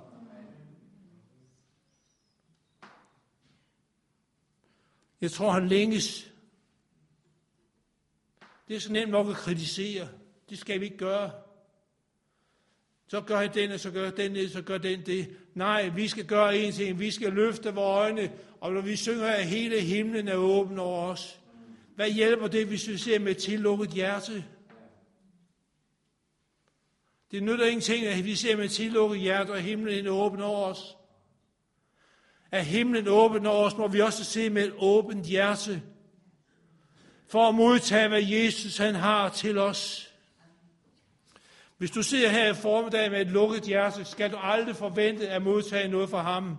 Jeg tror, han længes. Det er så nemt nok at kritisere. Det skal vi ikke gøre. Så gør jeg den, og så gør den det, så gør den det. Nej, vi skal gøre en ting. Vi skal løfte vores øjne, og når vi synger, at hele himlen er åben over os. Hvad hjælper det, hvis vi ser med tillukket hjerte? Det nytter ingenting, at vi ser med tillukket hjerte, og himlen er åben over os. Er himlen åben over os, må vi også se med et åbent hjerte, for at modtage, hvad Jesus han har til os. Hvis du sidder her i formiddag med et lukket hjerte, skal du aldrig forvente at modtage noget fra ham.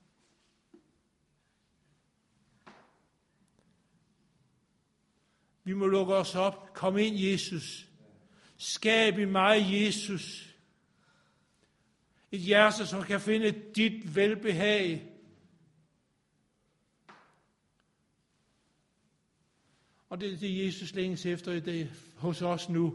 Vi må lukke os op. Kom ind, Jesus. Skab i mig, Jesus. Et hjerte, som kan finde dit velbehag. Og det er det, Jesus længes efter i det hos os nu.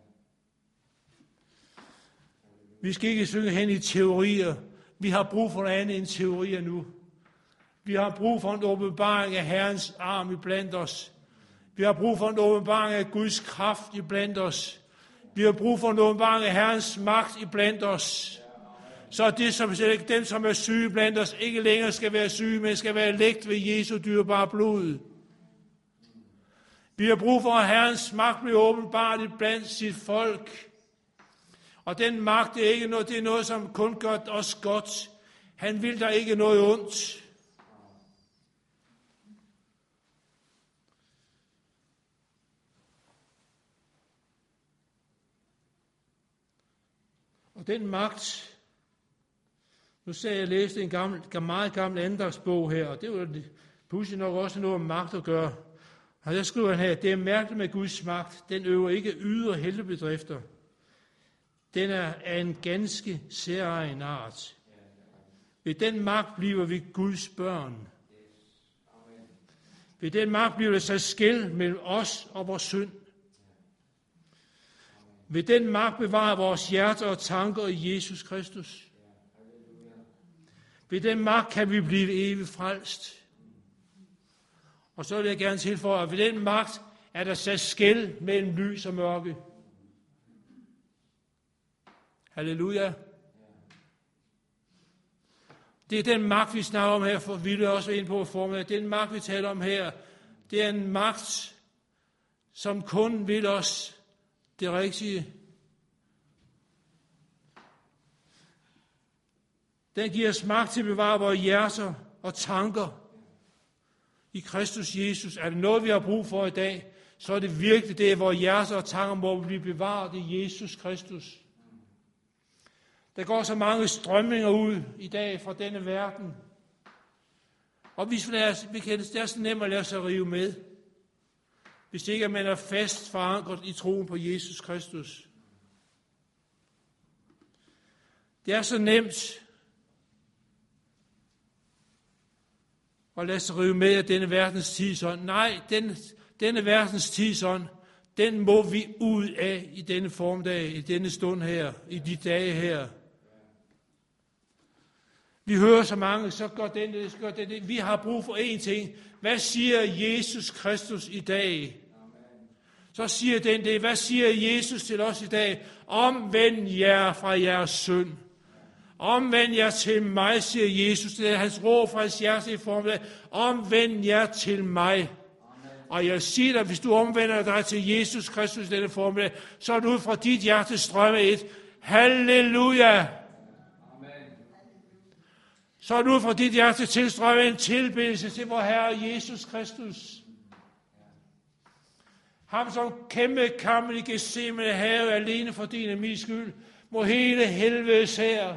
Vi skal ikke synge hen i teorier. Vi har brug for noget andet end teorier nu. Vi har brug for en åbenbaring af Herrens arm iblandt os. Vi har brug for en åbenbaring af Guds kraft iblandt os. Vi har brug for en åbenbaring af Herrens magt iblandt os. Så det, som dem, som er syge blandt os, ikke længere skal være syge, men skal være lægt ved Jesu dyrebare blod. Vi har brug for, at Herrens magt bliver åbenbart blandt sit folk. Og den magt er ikke noget, det er noget, som kun gør os godt. Han vil der ikke noget ondt. Og den magt, nu sagde jeg, jeg læste en gammel, meget gammel andagsbog her, og det var pludselig nok også noget om magt at gøre. Og der skriver han her, det er mærkeligt med Guds magt, den øver ikke ydre heltebedrifter. Den er af en ganske særegen art. Ved den magt bliver vi Guds børn. Ved den magt bliver der sat skel mellem os og vores synd. Ved den magt bevarer vores hjerter og tanker i Jesus Kristus. Ved den magt kan vi blive evigt frelst. Og så vil jeg gerne tilføje, at ved den magt er der sat skel mellem lys og mørke. Halleluja. Det er den magt, vi snakker om her, for vi vil også ind på formiddag. Den magt, vi taler om her, det er en magt, som kun vil os det rigtige. Den giver os magt til at bevare vores hjerter og tanker i Kristus Jesus. Er det noget, vi har brug for i dag, så er det virkelig det, at vores hjerter og tanker må blive bevaret i Jesus Kristus. Der går så mange strømninger ud i dag fra denne verden. Og vi, vi kan, det er så nemt at lade sig rive med, hvis ikke man er fast forankret i troen på Jesus Kristus. Det er så nemt at lade sig rive med af denne verdens tidsånd. Nej, den, denne verdens tidsånd, den må vi ud af i denne formdag, i denne stund her, i de dage her. Vi hører så mange, så gør den det, så gør den det. Vi har brug for én ting. Hvad siger Jesus Kristus i dag? Så siger den det. Hvad siger Jesus til os i dag? Omvend jer fra jeres synd. Omvend jer til mig, siger Jesus. Det er hans råb fra hans hjerte i formiddag. Omvend jer til mig. Og jeg siger dig, hvis du omvender dig til Jesus Kristus i denne formiddag, så er du ud fra dit hjerte strømme et. Halleluja! Så er du ud fra dit hjerte tilstrømme en tilbedelse til vor Herre Jesus Kristus. Ham, som kæmpe kampen i Gethsemane have alene for din og min skyld, må hele helvedes her.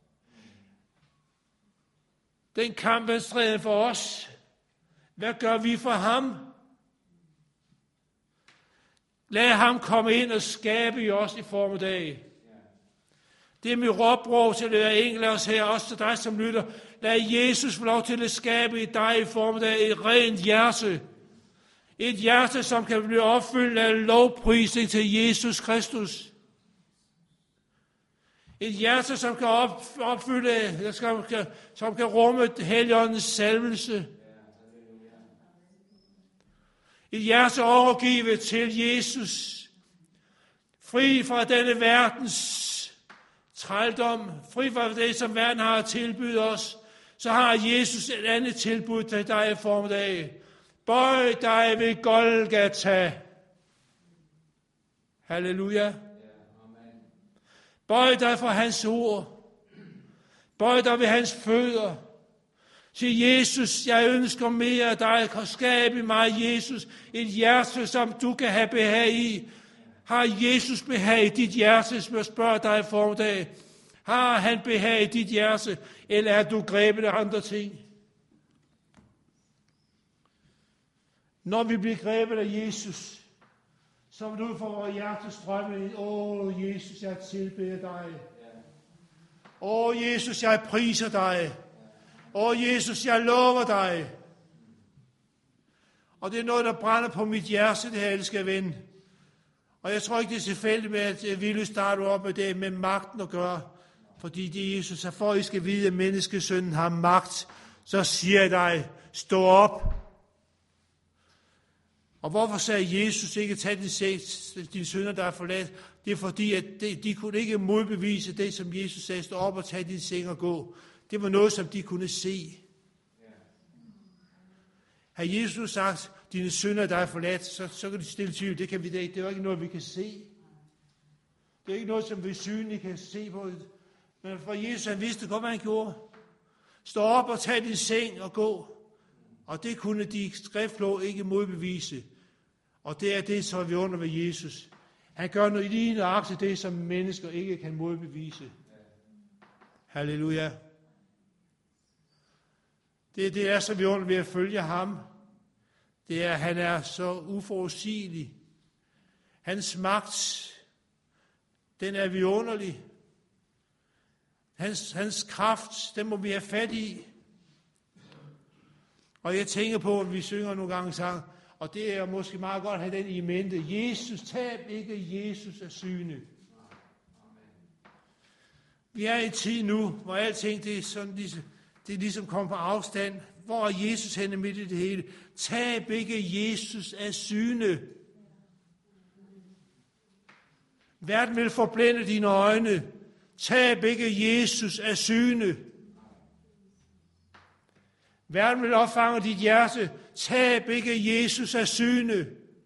Den kamp er striden for os. Hvad gør vi for ham? Lad ham komme ind og skabe i os i formiddag. Det er mit råbråb til hver enkelt af os her, også til dig, som lytter. Lad Jesus få lov til at skabe i dig i formiddag et rent hjerte. Et hjerte, som kan blive opfyldt af lovprisning til Jesus Kristus. Et hjerte, som kan opfylde, som kan, som kan rumme Helligåndens salvelse. Et hjerte overgivet til Jesus. Fri fra denne verdens trældom, fri fra det, som verden har at tilbyde os, så har Jesus et andet tilbud til dig i formiddag. Bøj dig ved Golgata. Halleluja. Bøj dig for hans ord. Bøj dig ved hans fødder. Sig, Jesus, jeg ønsker mere af dig. Skab i mig, Jesus, et hjerte, som du kan have behag i. Har Jesus behag i dit hjerte, som jeg spørger dig i formiddag? Har han behag i dit hjerte, eller er du grebet af andre ting? Når vi bliver grebet af Jesus, så vil du få vores hjerte strømme ind. Åh, Jesus, jeg tilbeder dig. Åh, Jesus, jeg priser dig. Åh, Jesus, jeg lover dig. Og det er noget, der brænder på mit hjerte, det her, elskede ven. Og jeg tror ikke, det er tilfældigt med, at jeg ville starte op med det med magten at gøre. Fordi det Jesus er for, at I skal vide, at menneskesønnen har magt. Så siger jeg dig, stå op. Og hvorfor sagde Jesus ikke, tag din, din sønner, der er forladt? Det er fordi, at de, de kunne ikke modbevise det, som Jesus sagde, stå op og tag din seng og gå. Det var noget, som de kunne se. Har Jesus sagt, dine sønner, der er forladt, så, så kan de stille tvivl. Det kan vi da ikke. Det er jo ikke noget, vi kan se. Det er ikke noget, som vi synligt kan se på. Men for Jesus, han vidste godt, hvad han gjorde. Stå op og tag din seng og gå. Og det kunne de skriftlov ikke modbevise. Og det er det, som vi under ved Jesus. Han gør noget lige nøjagtigt det, som mennesker ikke kan modbevise. Halleluja. Det, det er så vi under ved at følge ham. Det er, at han er så uforudsigelig. Hans magt, den er vidunderlig. Hans, hans kraft, den må vi have fat i. Og jeg tænker på, at vi synger nogle gange sang, og det er måske meget godt at have den i mente. Jesus, tab ikke Jesus af syne. Vi er i en tid nu, hvor alting det er, sådan, det er ligesom kommet på afstand. Hvor er Jesus henne midt i det hele? Tab ikke Jesus af syne. Verden vil forblænde dine øjne. Tab ikke Jesus af syne. Verden vil opfange dit hjerte. Tab ikke Jesus af syne.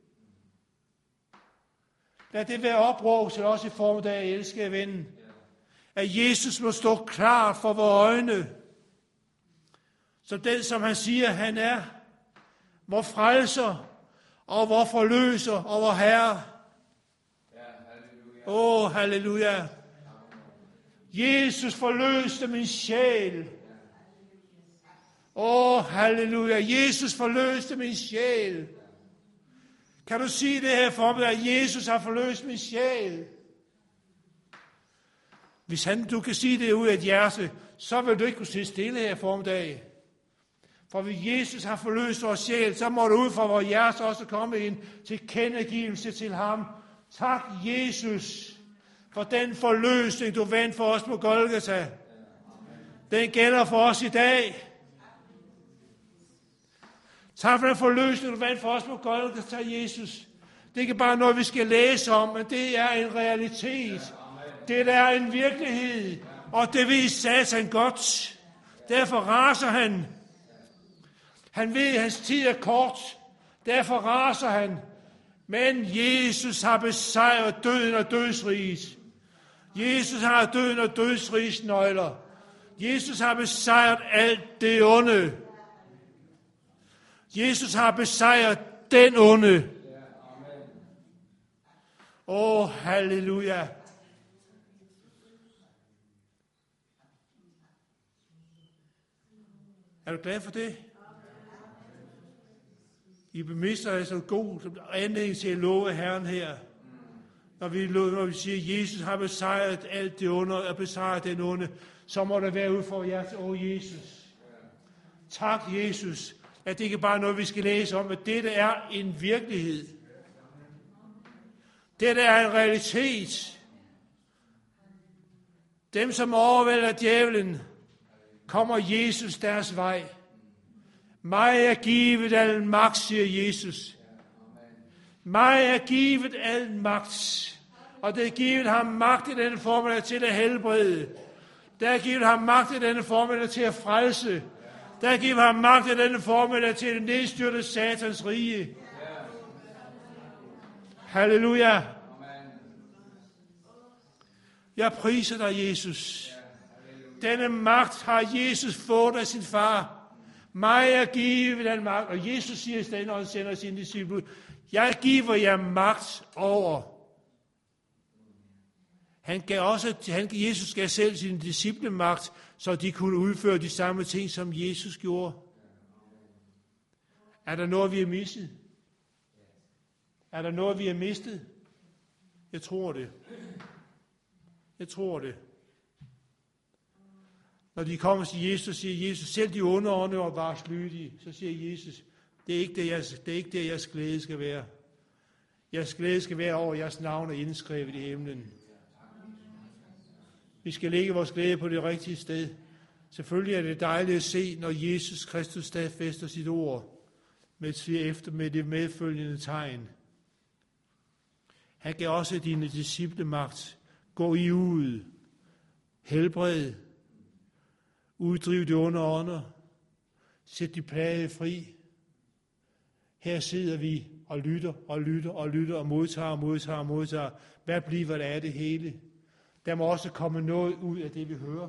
Lad det være opråb til os i formiddag, elskede ven. At Jesus må stå klart for vores øjne. Som den, som han siger, han er. Vor frelser og vor forløser og vor herre. Åh, oh, halleluja. Jesus forløste min sjæl. Åh, oh, halleluja. Jesus forløste min sjæl. Kan du sige det her for mig, at Jesus har forløst min sjæl? Hvis han, du kan sige det ud af et hjerte, så vil du ikke kunne sidde stille her formiddag. For hvis Jesus har forløst vores sjæl, så må du ud fra vores hjerte også komme ind til kendegivelse til ham. Tak, Jesus, for den forløsning, du vandt for os på Golgata. Den gælder for os i dag. Tak for den forløsning, du vandt for os på Golgata, Jesus. Det er ikke bare noget, vi skal læse om, men det er en realitet. Det er en virkelighed, og det ved Satan godt. Derfor raser han. Han ved, at hans tid er kort. Derfor raser han. Men Jesus har besejret døden og dødsriget. Jesus har døden og dødsrigets nøgler. Jesus har besejret alt det onde. Jesus har besejret den onde. Åh, oh, halleluja. Er du glad for det? I bemister er så god anledning til at love Herren her. Når vi, når vi siger, at Jesus har besejret alt det onde og besejret den onde, så må der være ud for jer til, åh Jesus. Tak, Jesus, at det ikke bare er noget, vi skal læse om, at dette er en virkelighed. Dette er en realitet. Dem, som overvælder djævlen, kommer Jesus deres vej. Mig er givet al magt, siger Jesus. Mig er givet al magt. Og det er givet ham magt i denne formiddag til at helbrede. Der er givet ham magt i denne formiddag til at frelse. Der er givet ham magt i denne formiddag til at nedstyrte Satans rige. Halleluja. Jeg priser dig, Jesus. Denne magt har Jesus fået af sin far. Mig er givet den magt. Og Jesus siger i stedet, når han sender sine disciple ud, jeg giver jer magt over. Han gav også, han, Jesus gav selv sine disciple magt, så de kunne udføre de samme ting, som Jesus gjorde. Er der noget, vi har misset? Er der noget, vi har mistet? Jeg tror det. Jeg tror det. Når de kommer til Jesus og siger, Jesus, selv de onde ånder var bare lydige, så siger Jesus, det er ikke det, jeg, det er ikke det, jeres glæde skal være. Jeres glæde skal være over, jeres navn er indskrevet i himlen. Vi skal lægge vores glæde på det rigtige sted. Selvfølgelig er det dejligt at se, når Jesus Kristus stadfæster sit ord med, efter med det medfølgende tegn. Han gav også dine disciple magt. Gå I ud. Helbred. Uddriv de onde ånder. Sæt de plagede fri. Her sidder vi og lytter og lytter og lytter og modtager og modtager og modtager. Hvad bliver der af det hele? Der må også komme noget ud af det, vi hører.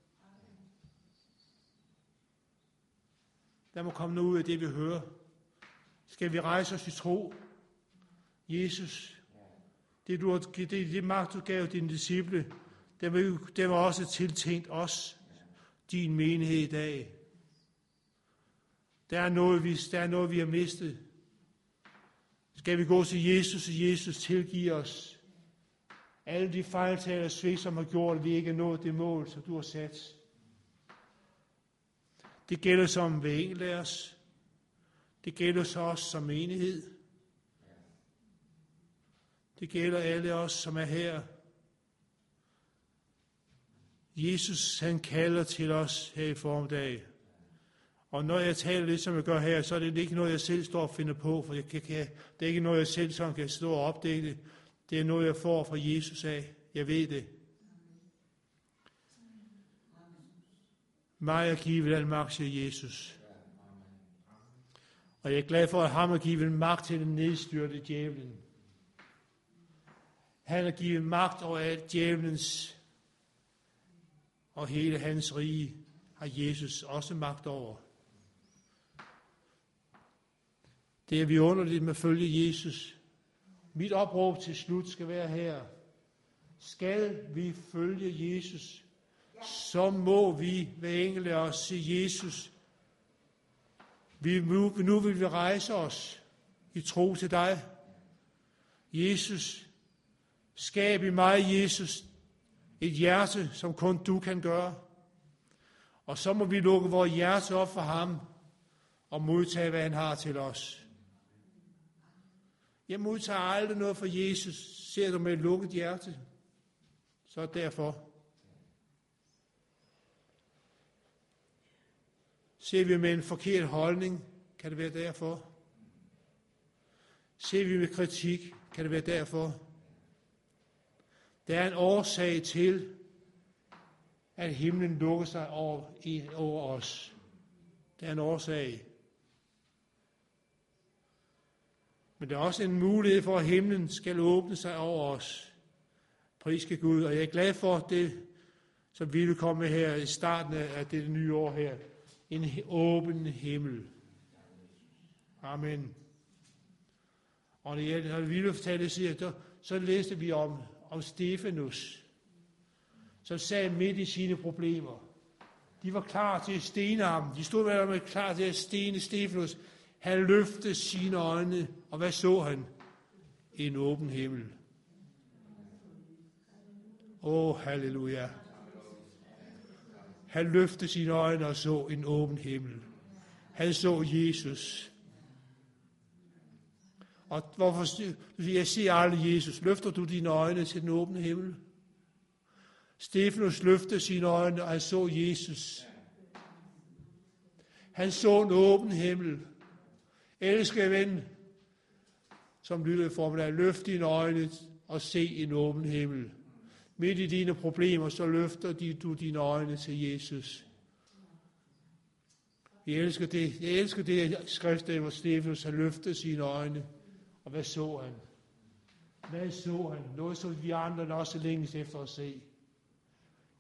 Der må komme noget ud af det, vi hører. Skal vi rejse os i tro? Jesus, det, du, det, det magt, du gav dine disciple, det var, det var også tiltænkt os, din menighed i dag. Der er noget, vi, der er noget, vi har mistet. Skal vi gå til Jesus, og Jesus tilgive os alle de fejltagelser og svigt, som har gjort, at vi ikke er nået det mål, som du har sat. Det gælder som hver enkelt af os. Det gælder så os som menighed. Det gælder alle os, som er her. Jesus, han kalder til os her i formiddag. Og når jeg taler det, som jeg gør her, så er det ikke noget, jeg selv står og finder på, for jeg kan, det er ikke noget, jeg selv sådan kan stå og opdække. Det er noget, jeg får fra Jesus af. Jeg ved det. Mig er givet al magt, siger Jesus. Og jeg er glad for, at ham har givet magt til den nedstyrte djævlen. Han har givet magt over alt djævelens og hele hans rige har Jesus også magt over. Det er vi underligt med at følge Jesus. Mit opråb til slut skal være her. Skal vi følge Jesus, så må vi hver enkelt af os sige Jesus. Vi, nu, nu vil vi rejse os i tro til dig. Jesus, skab i mig, Jesus, et hjerte, som kun du kan gøre. Og så må vi lukke vores hjerte op for ham og modtage, hvad han har til os. Jeg modtager aldrig noget fra Jesus. Ser du med et lukket hjerte? Så derfor. Ser vi med en forkert holdning? Kan det være derfor? Ser vi med kritik? Kan det være derfor? Der er en årsag til, at himlen lukker sig over, over os. Der er en årsag. Men der er også en mulighed for, at himlen skal åbne sig over os. Pris skal Gud. Og jeg er glad for det, som vi vil komme her i starten af det nye år her. En åben himmel. Amen. Og når jeg, når vi vil fortælle det, så læste vi om, om Stefanus, som sad midt i sine problemer. De var klar til at stene ham. De stod med klar til at stene Stefanus. Han løftede sine øjne, og hvad så han? En åben himmel. Åh, oh, halleluja. Han løftede sine øjne og så en åben himmel. Han så Jesus. Og hvorfor, jeg siger aldrig Jesus, løfter du dine øjne til den åbne himmel? Stefanus løftede sine øjne, og han så Jesus. Han så en åben himmel. Elskede ven, som lyttede for mig, løft dine øjne og se en åben himmel. Midt i dine problemer, så løfter du dine øjne til Jesus. Jeg elsker det, jeg elsker det skriftet, hvor Stefanus har løftet sine øjne. Og hvad så han? Hvad så han? Noget, som vi andre også længes efter at se.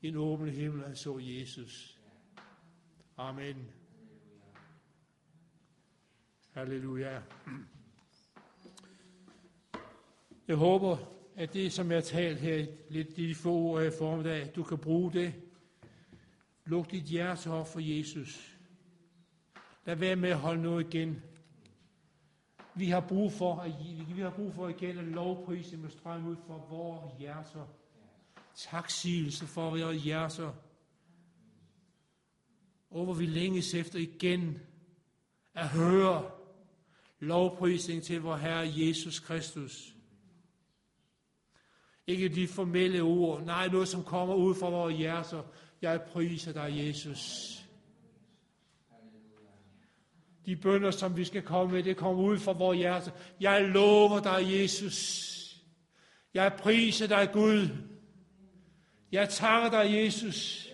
en åben himmel, han så Jesus. Amen. Halleluja. Jeg håber, at det, som jeg har talt her, lidt de få ord i formiddag, du kan bruge det. Luk dit hjerte op for Jesus. Lad være med at holde noget igen. Vi har brug for, at, vi har brug for igen at lovprise med strøm ud for vores hjerter. Taksigelse for vores hjerter. Og hvor vi længes efter igen at høre lovprisning til vor Herre Jesus Kristus. Ikke de formelle ord, nej, noget som kommer ud fra vores hjerter. Jeg priser dig, Jesus. De bønner, som vi skal komme med, det kommer ud fra vores hjerter. Jeg lover dig, Jesus. Jeg priser dig, Gud. Jeg takker dig, Jesus.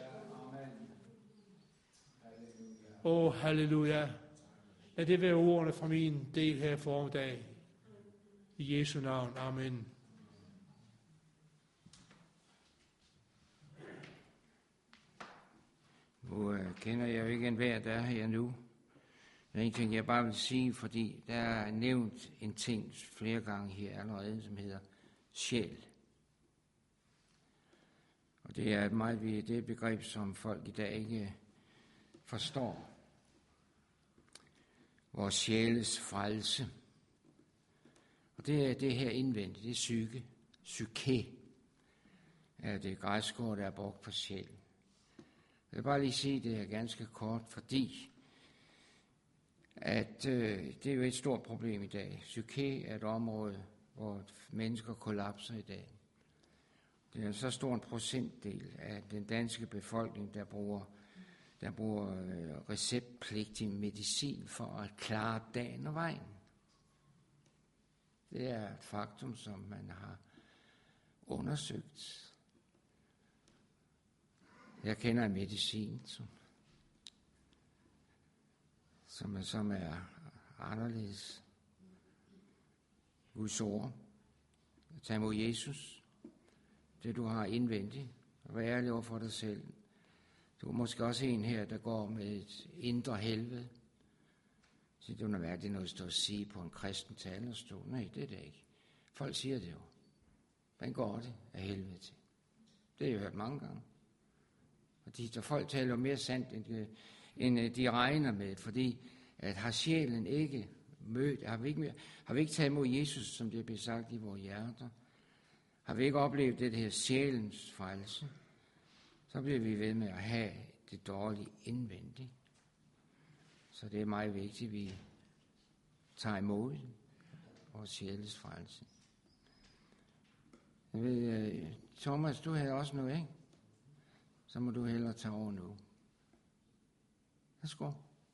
Åh, oh, halleluja. Lad det være ordene fra min del her i formiddag. I Jesu navn. Amen. Nu uh, kender jeg jo ikke enhver, der er her nu. Der er en ting, jeg bare vil sige, fordi der er nævnt en ting flere gange her allerede, som hedder sjæl. Og det er et meget det er et begreb, som folk i dag ikke forstår. Vores sjæles frelse. Og det er det her indvendigt, det er psyke, psyke, er det græske ord, der er brugt på sjæl. Jeg vil bare lige sige det her ganske kort, fordi at øh, det er jo et stort problem i dag. Psyke er et område, hvor mennesker kollapser i dag. Det er en så stor en procentdel af den danske befolkning, der bruger, der bruger øh, receptpligtig medicin for at klare dagen og vejen. Det er et faktum, som man har undersøgt. Jeg kender en medicin, som, som, er, som er anderledes. Guds ord. Tag imod Jesus. Det du har indvendigt. Og vær ærlig over for dig selv. Du er måske også en her, der går med et indre helvede. Så det er det noget at stå og sige på en kristen talerstol. Nej, det er det ikke. Folk siger det jo. Hvordan går det af helvede til? Det har jeg hørt mange gange. Og de, der folk taler jo mere sandt, end de, end de regner med, fordi at har sjælen ikke mødt, har vi ikke, har vi ikke taget imod Jesus, som det bliver sagt i vores hjerter, har vi ikke oplevet det her sjælens frelse, så bliver vi ved med at have det dårlige indvendigt. Så det er meget vigtigt, at vi tager imod vores sjælens frelse. Jeg ved, Thomas, du havde også noget, ikke? Så må du hellere tage over nu. Værsgo.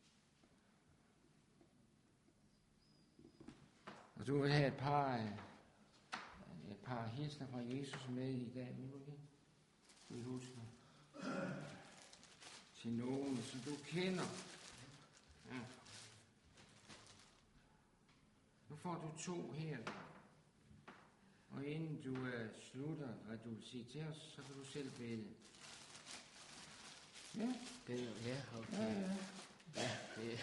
Og du vil have et par, et par hilsner fra Jesus med i dag, vil du ikke? Du husker. Til nogen, som du kender. Ja. Nu får du to her. Og inden du uh, slutter, hvad du vil sige til os, så kan du selv bede. Ja. Det, ja, okay. Ja, ja. Ja, det,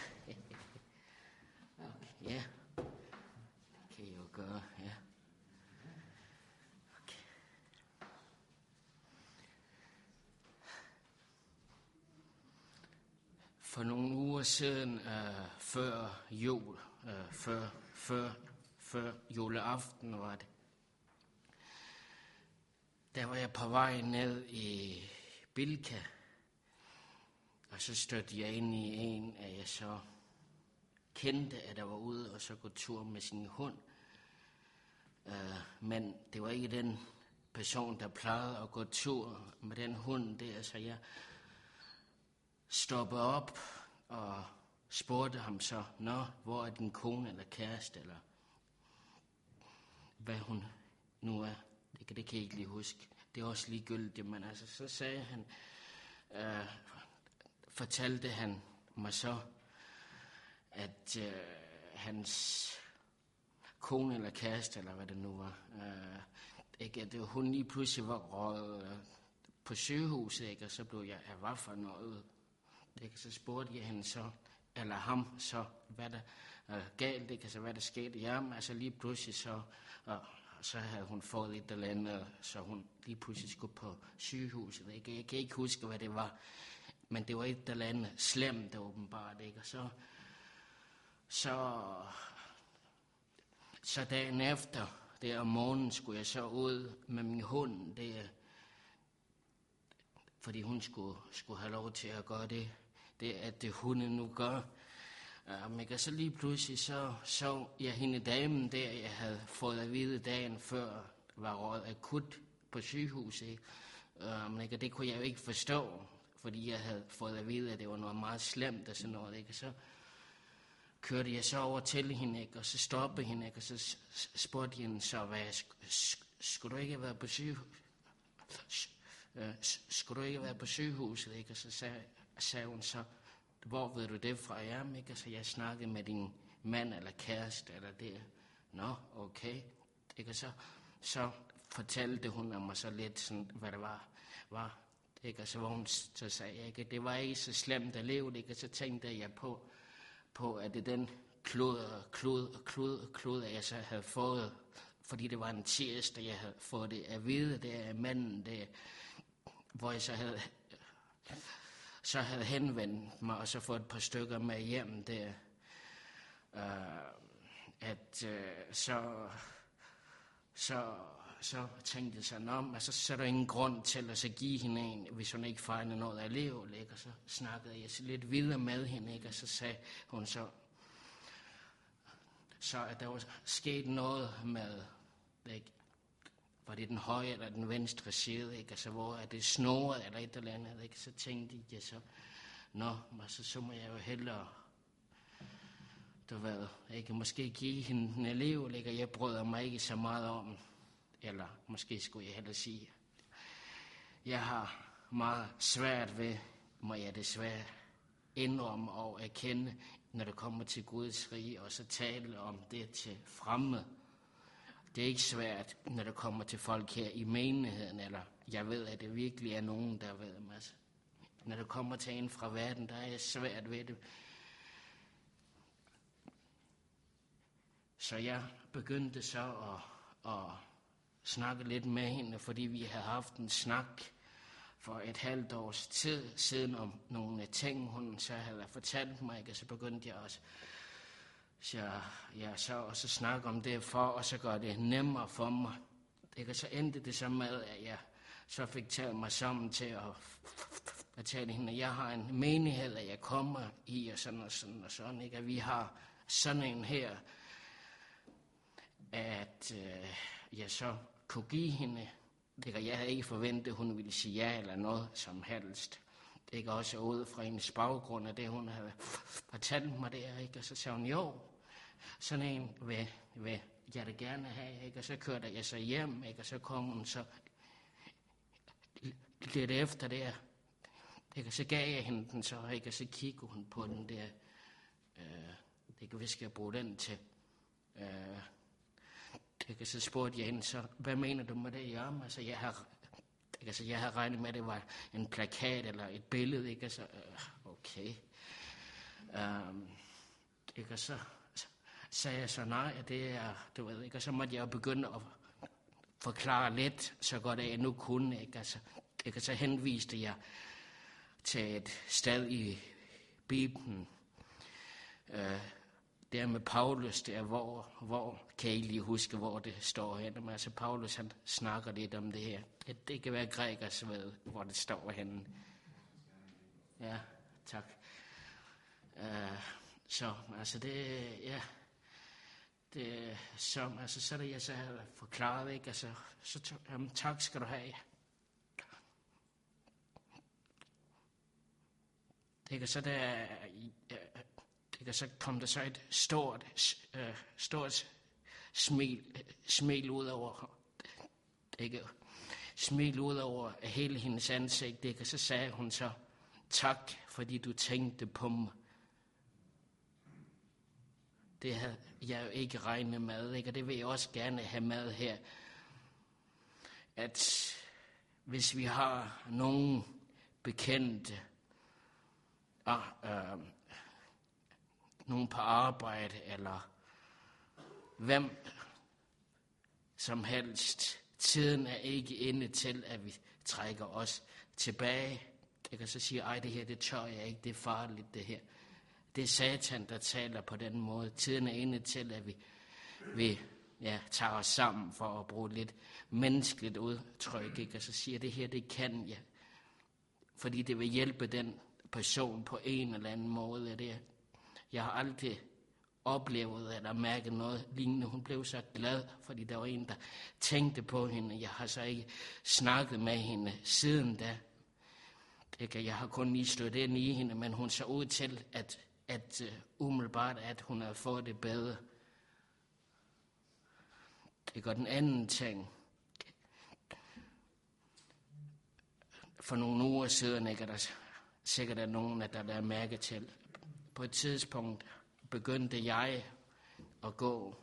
ja, det kan jeg jo gøre, ja. Okay. For nogle uger siden, uh, før jul, uh, før, før, før juleaften var det, der var jeg på vej ned i Bilka. Og så stødte jeg ind i en, at jeg så kendte, at der var ude og så gå tur med sin hund. Uh, men det var ikke den person, der plejede at gå tur med den hund der, så jeg stoppede op og spurgte ham så, nå, hvor er din kone eller kæreste, eller hvad hun nu er. Det kan, det kan jeg ikke lige huske. Det er også ligegyldigt, men altså, så sagde han, uh, fortalte han mig så, at øh, hans kone eller kæreste, eller hvad det nu var, øh, ikke, at det, hun lige pludselig var røget, på sygehuset, ikke? Og så blev jeg, ja, hvad for noget? Ikke? Så spurgte jeg hende så, eller ham så, hvad der øh, galt, ikke? Altså, hvad der skete. Jamen, altså lige pludselig så, og, og så havde hun fået et eller andet, så hun lige pludselig skulle på sygehuset, ikke? Jeg kan ikke huske, hvad det var, men det var et eller andet slemt, åbenbart, ikke? Og så, så, så dagen efter, der om morgenen, skulle jeg så ud med min hund, det, fordi hun skulle, skulle have lov til at gøre det, det at det hunden nu gør. Um, ikke? Og så lige pludselig så så jeg hende damen der, jeg havde fået at vide dagen før, var råd akut på sygehuset. Ikke? Um, ikke? Og det kunne jeg jo ikke forstå, fordi jeg havde fået at vide, at det var noget meget slemt og sådan noget. Ikke? Og så kørte jeg så over til hende, ikke? Og så stoppede hende, ikke? Og så spurgte jeg hende så, hvad, skulle du ikke have været på sygehuset? Skulle du ikke have været på sygehuset? Ikke? Og så sagde, sagde hun så, hvor ved du det fra? Jamen, ikke? Og så jeg snakkede med din mand eller kæreste eller det. Nå, okay. Ikke? Og så, så fortalte hun om mig så lidt, sådan, hvad det var. var. Ikke? Og så var hun, så sagde jeg, ikke? Det var ikke så slemt at leve. Ikke? Og så tænkte jeg på, på at det den klod og klod og klod og klod, jeg så havde fået, fordi det var en tirsdag, jeg havde fået det at vide, det af manden, det, hvor jeg så havde, så havde henvendt mig, og så fået et par stykker med hjem der, uh, at uh, så, så, så tænkte jeg sådan om, altså så er der ingen grund til at så give hende en, hvis hun ikke fejler noget af livet, ikke? Og så snakkede jeg så lidt videre med hende, ikke? Og så sagde hun så, så at der var sket noget med, ikke? Var det den højre eller den venstre side, ikke? Altså hvor er det snoret eller et eller andet, ikke? Så tænkte jeg så, nå, altså, så må jeg jo hellere, du ved, ikke? Måske give hende en elev, ikke? Jeg bryder mig ikke så meget om, eller måske skulle jeg hellere sige, jeg har meget svært ved, må jeg desværre indrømme og erkende, når det kommer til Guds rige, og så tale om det til fremmede. Det er ikke svært, når det kommer til folk her i menigheden, eller jeg ved, at det virkelig er nogen, der ved mig. Altså, når det kommer til en fra verden, der er svært ved det. Så jeg begyndte så at, at snakke lidt med hende, fordi vi havde haft en snak for et halvt års tid siden om nogle ting, hun så havde fortalt mig, og så begyndte jeg også så, ja, så også snakke om det for, og så gør det nemmere for mig. Ikke? Så endte det så med, at jeg så fik taget mig sammen til at fortælle hende, at jeg har en menighed, at jeg kommer i, og sådan og sådan og sådan, ikke? At vi har sådan en her, at øh, jeg så kunne give hende. Ikke? Jeg havde ikke forventet, at hun ville sige ja eller noget som helst. Ikke? Også ude fra hendes baggrund af det, hun havde fortalt mig der. Ikke? Og så sagde hun, jo, sådan en vil, vil jeg da gerne have. Ikke? Og så kørte jeg så hjem, ikke? Og så kom hun så lidt efter der. Ikke? Og så gav jeg hende den så, ikke? Og så kiggede hun på den der. Øh, ikke, hvad skal jeg bruge den til? Øh, ikke? Og så spurgte jeg hende så, hvad mener du med det? Jamen, altså, jeg har, ikke? Altså, jeg har regnet med, at det var en plakat eller et billede. Ikke? Altså, øh, okay. Um, ikke? Og så sagde jeg så, nej, det er, du ved, ikke? Og så måtte jeg jo begynde at forklare lidt, så godt at jeg nu kunne, ikke? Altså, ikke? Og så henviste jeg til et sted i Bibelen, øh, der med Paulus, der hvor, hvor, kan jeg lige huske, hvor det står henne, men altså Paulus, han snakker lidt om det her. Det, det kan være grækers ved, hvor det står henne. Ja, tak. Uh, så, altså det, ja, det, så, altså, så er det, jeg så havde forklaret, ikke, altså, så um, tak skal du have. Ikke, så der, ikke, så kom der så et stort, uh, stort smil, smil ud over, ikke, smil ud over hele hendes ansigt, ikke, og så sagde hun så, tak, fordi du tænkte på mig. Det havde jeg jo ikke regnet med, ikke? Og det vil jeg også gerne have med her. At hvis vi har nogen bekendte, og, øh, nogen på arbejde, eller hvem som helst, tiden er ikke inde til, at vi trækker os tilbage. Jeg kan så sige, ej, det her, det tør jeg ikke, det er farligt, det her. Det er Satan, der taler på den måde. Tiden er inde til, at vi, vi ja, tager os sammen for at bruge lidt menneskeligt udtryk, ikke? Og så siger det her, det kan jeg. Fordi det vil hjælpe den person på en eller anden måde. Det. Jeg har aldrig oplevet eller mærket noget lignende. Hun blev så glad, fordi der var en, der tænkte på hende. Jeg har så ikke snakket med hende siden da. Jeg har kun lige stødt ind i hende, men hun så ud til, at, at uh, umiddelbart, at hun havde fået det bedre. Det går den anden ting. For nogle uger siden, ikke, er der sikkert er nogen, der der er mærke til. På et tidspunkt begyndte jeg at gå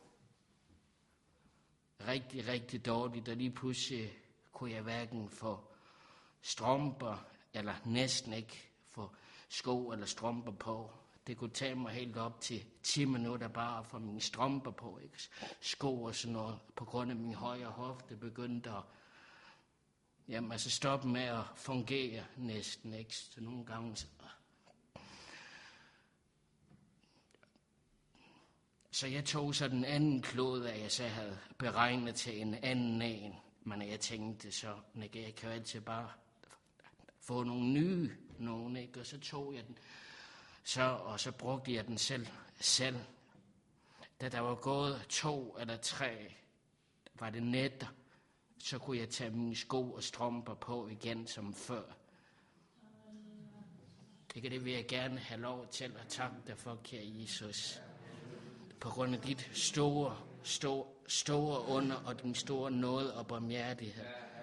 rigtig, rigtig dårligt, og lige pludselig kunne jeg hverken få strømper, eller næsten ikke få sko eller strømper på. Det kunne tage mig helt op til ti minutter bare for mine strømper på, ikke? Sko og sådan noget, på grund af min højre hofte begyndte at jamen, altså stoppe med at fungere næsten, ikke? Så nogle gange så, så jeg tog så den anden klode, at jeg så havde beregnet til en anden en. Men jeg tænkte så, jeg kan jo altid bare få nogle nye nogen, ikke? Og så tog jeg den, så, og så brugte jeg den selv, selv. Da der var gået to eller tre, var det nætter, så kunne jeg tage mine sko og strømper på igen som før. Det, det vil jeg gerne have lov til at takke dig for, kære Jesus. På grund af dit store, store, store under og din store nåde og barmhjertighed.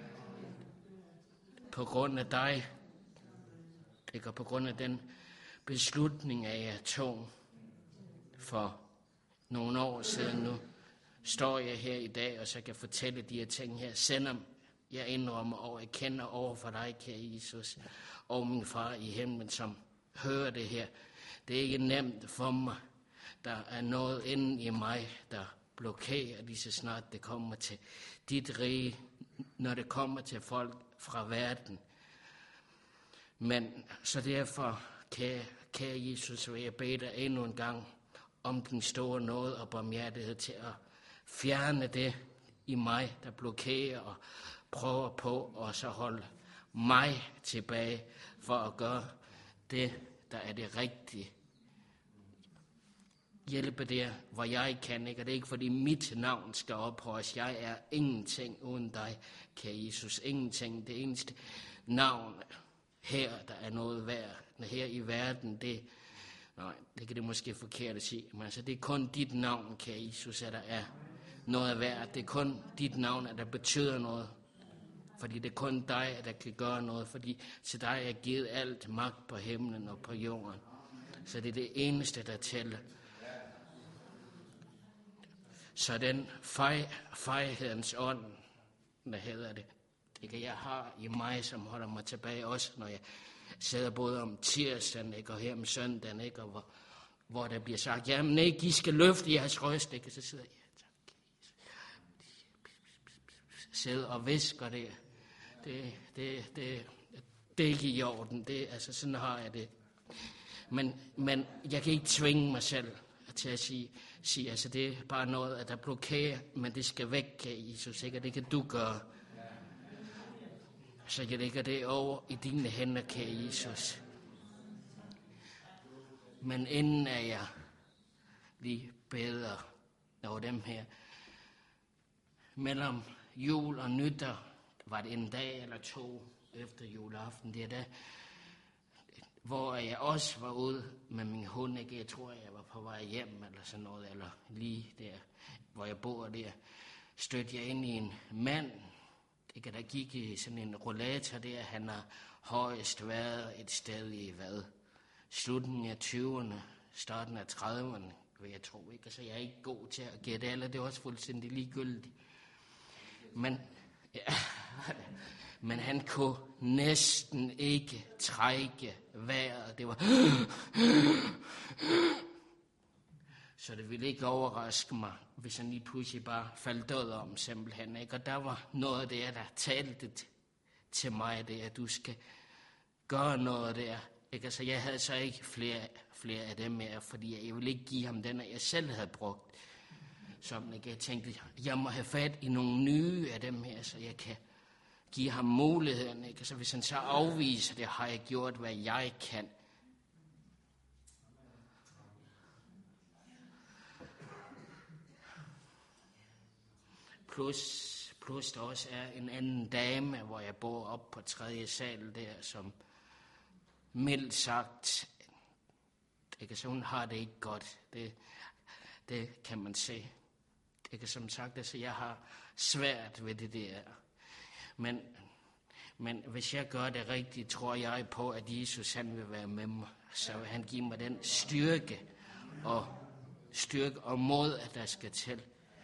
På grund af dig, ikke? Og på grund af den beslutning, at jeg tog for nogle år siden nu, står jeg her i dag, og så kan fortælle de her ting her, selvom jeg indrømmer og jeg kender over for dig, kære Jesus, og min far i himlen, som hører det her. Det er ikke nemt for mig. Der er noget inde i mig, der blokerer lige så snart det kommer til dit rige, når det kommer til folk fra verden. Men så derfor, kære, kære Jesus, vil jeg bede dig endnu en gang om din store nåde og barmhjertighed til at fjerne det i mig, der blokerer og prøver på og så holde mig tilbage for at gøre det, der er det rigtige. Hjælpe der, hvor jeg kan, ikke? Og det er ikke, fordi mit navn skal ophøjes. Jeg er ingenting uden dig, kære Jesus. Ingenting. Det eneste navn her, der er noget værd. Her i verden, det, nej, det kan det måske forkert at sige. Men altså, det er kun dit navn, kære Jesus, at der er noget værd. Det er kun dit navn, at der betyder noget. Fordi det er kun dig, der kan gøre noget. Fordi til dig er givet alt magt på himlen og på jorden. Så det er det eneste, der tæller. Så den fej, fejhedens ånd, hvad hedder det, det kan jeg har i mig, som holder mig tilbage også, når jeg sidder både om tirsdagen, ikke, og her om søndagen, ikke, og hvor, hvor der bliver sagt, jamen ikke, I skal løfte jeres røst, ikke, og så sidder jeg, sidder og visker det. Det, det, det, det er ikke i orden, det, altså sådan har jeg det. Men, men jeg kan ikke tvinge mig selv til at sige, sige, altså det er bare noget, at der blokerer, men det skal væk, Jesus, ikke? Og det kan du gøre. Så jeg lægger det over i dine hænder, kære Jesus. Men inden at jeg lige beder over dem her, mellem jul og nytår, var det en dag eller to efter juleaften, det er da, hvor jeg også var ude med min hund, ikke? Jeg tror, jeg var på vej hjem eller sådan noget, eller lige der, hvor jeg bor der, stødte jeg ind i en mand, ikke? Der gik i sådan en rollator der, han har højst været et sted i hvad? Slutningen af tyverne, starten af trediverne, vil jeg tro, ikke? Så jeg er ikke god til at gætte, eller det er også fuldstændig ligegyldigt. Men, ja, Men han kunne næsten ikke trække vejret. Det var... Så det ville ikke overraske mig, hvis han lige pludselig bare faldt død om simpelthen. Ikke? Og der var noget af det, der talte til mig, det at du skal gøre noget der. Ikke? Altså, jeg havde så ikke flere, flere af dem mere, fordi jeg ville ikke give ham den, jeg selv havde brugt. Så ikke? Jeg tænkte, jeg må have fat i nogle nye af dem her, så jeg kan give ham muligheden. Ikke? Så hvis han så afviser det, har jeg gjort, hvad jeg kan. Plus, plus der også er en anden dame, hvor jeg bor op på tredje sal der, som mildt sagt, ikke, så hun har det ikke godt. Det, det kan man se. Ikke, som sagt, altså, jeg har svært ved det der. Men, men hvis jeg gør det rigtigt, tror jeg på, at Jesus han vil være med mig. Så vil han give mig den styrke og, styrke og mod, at der skal til.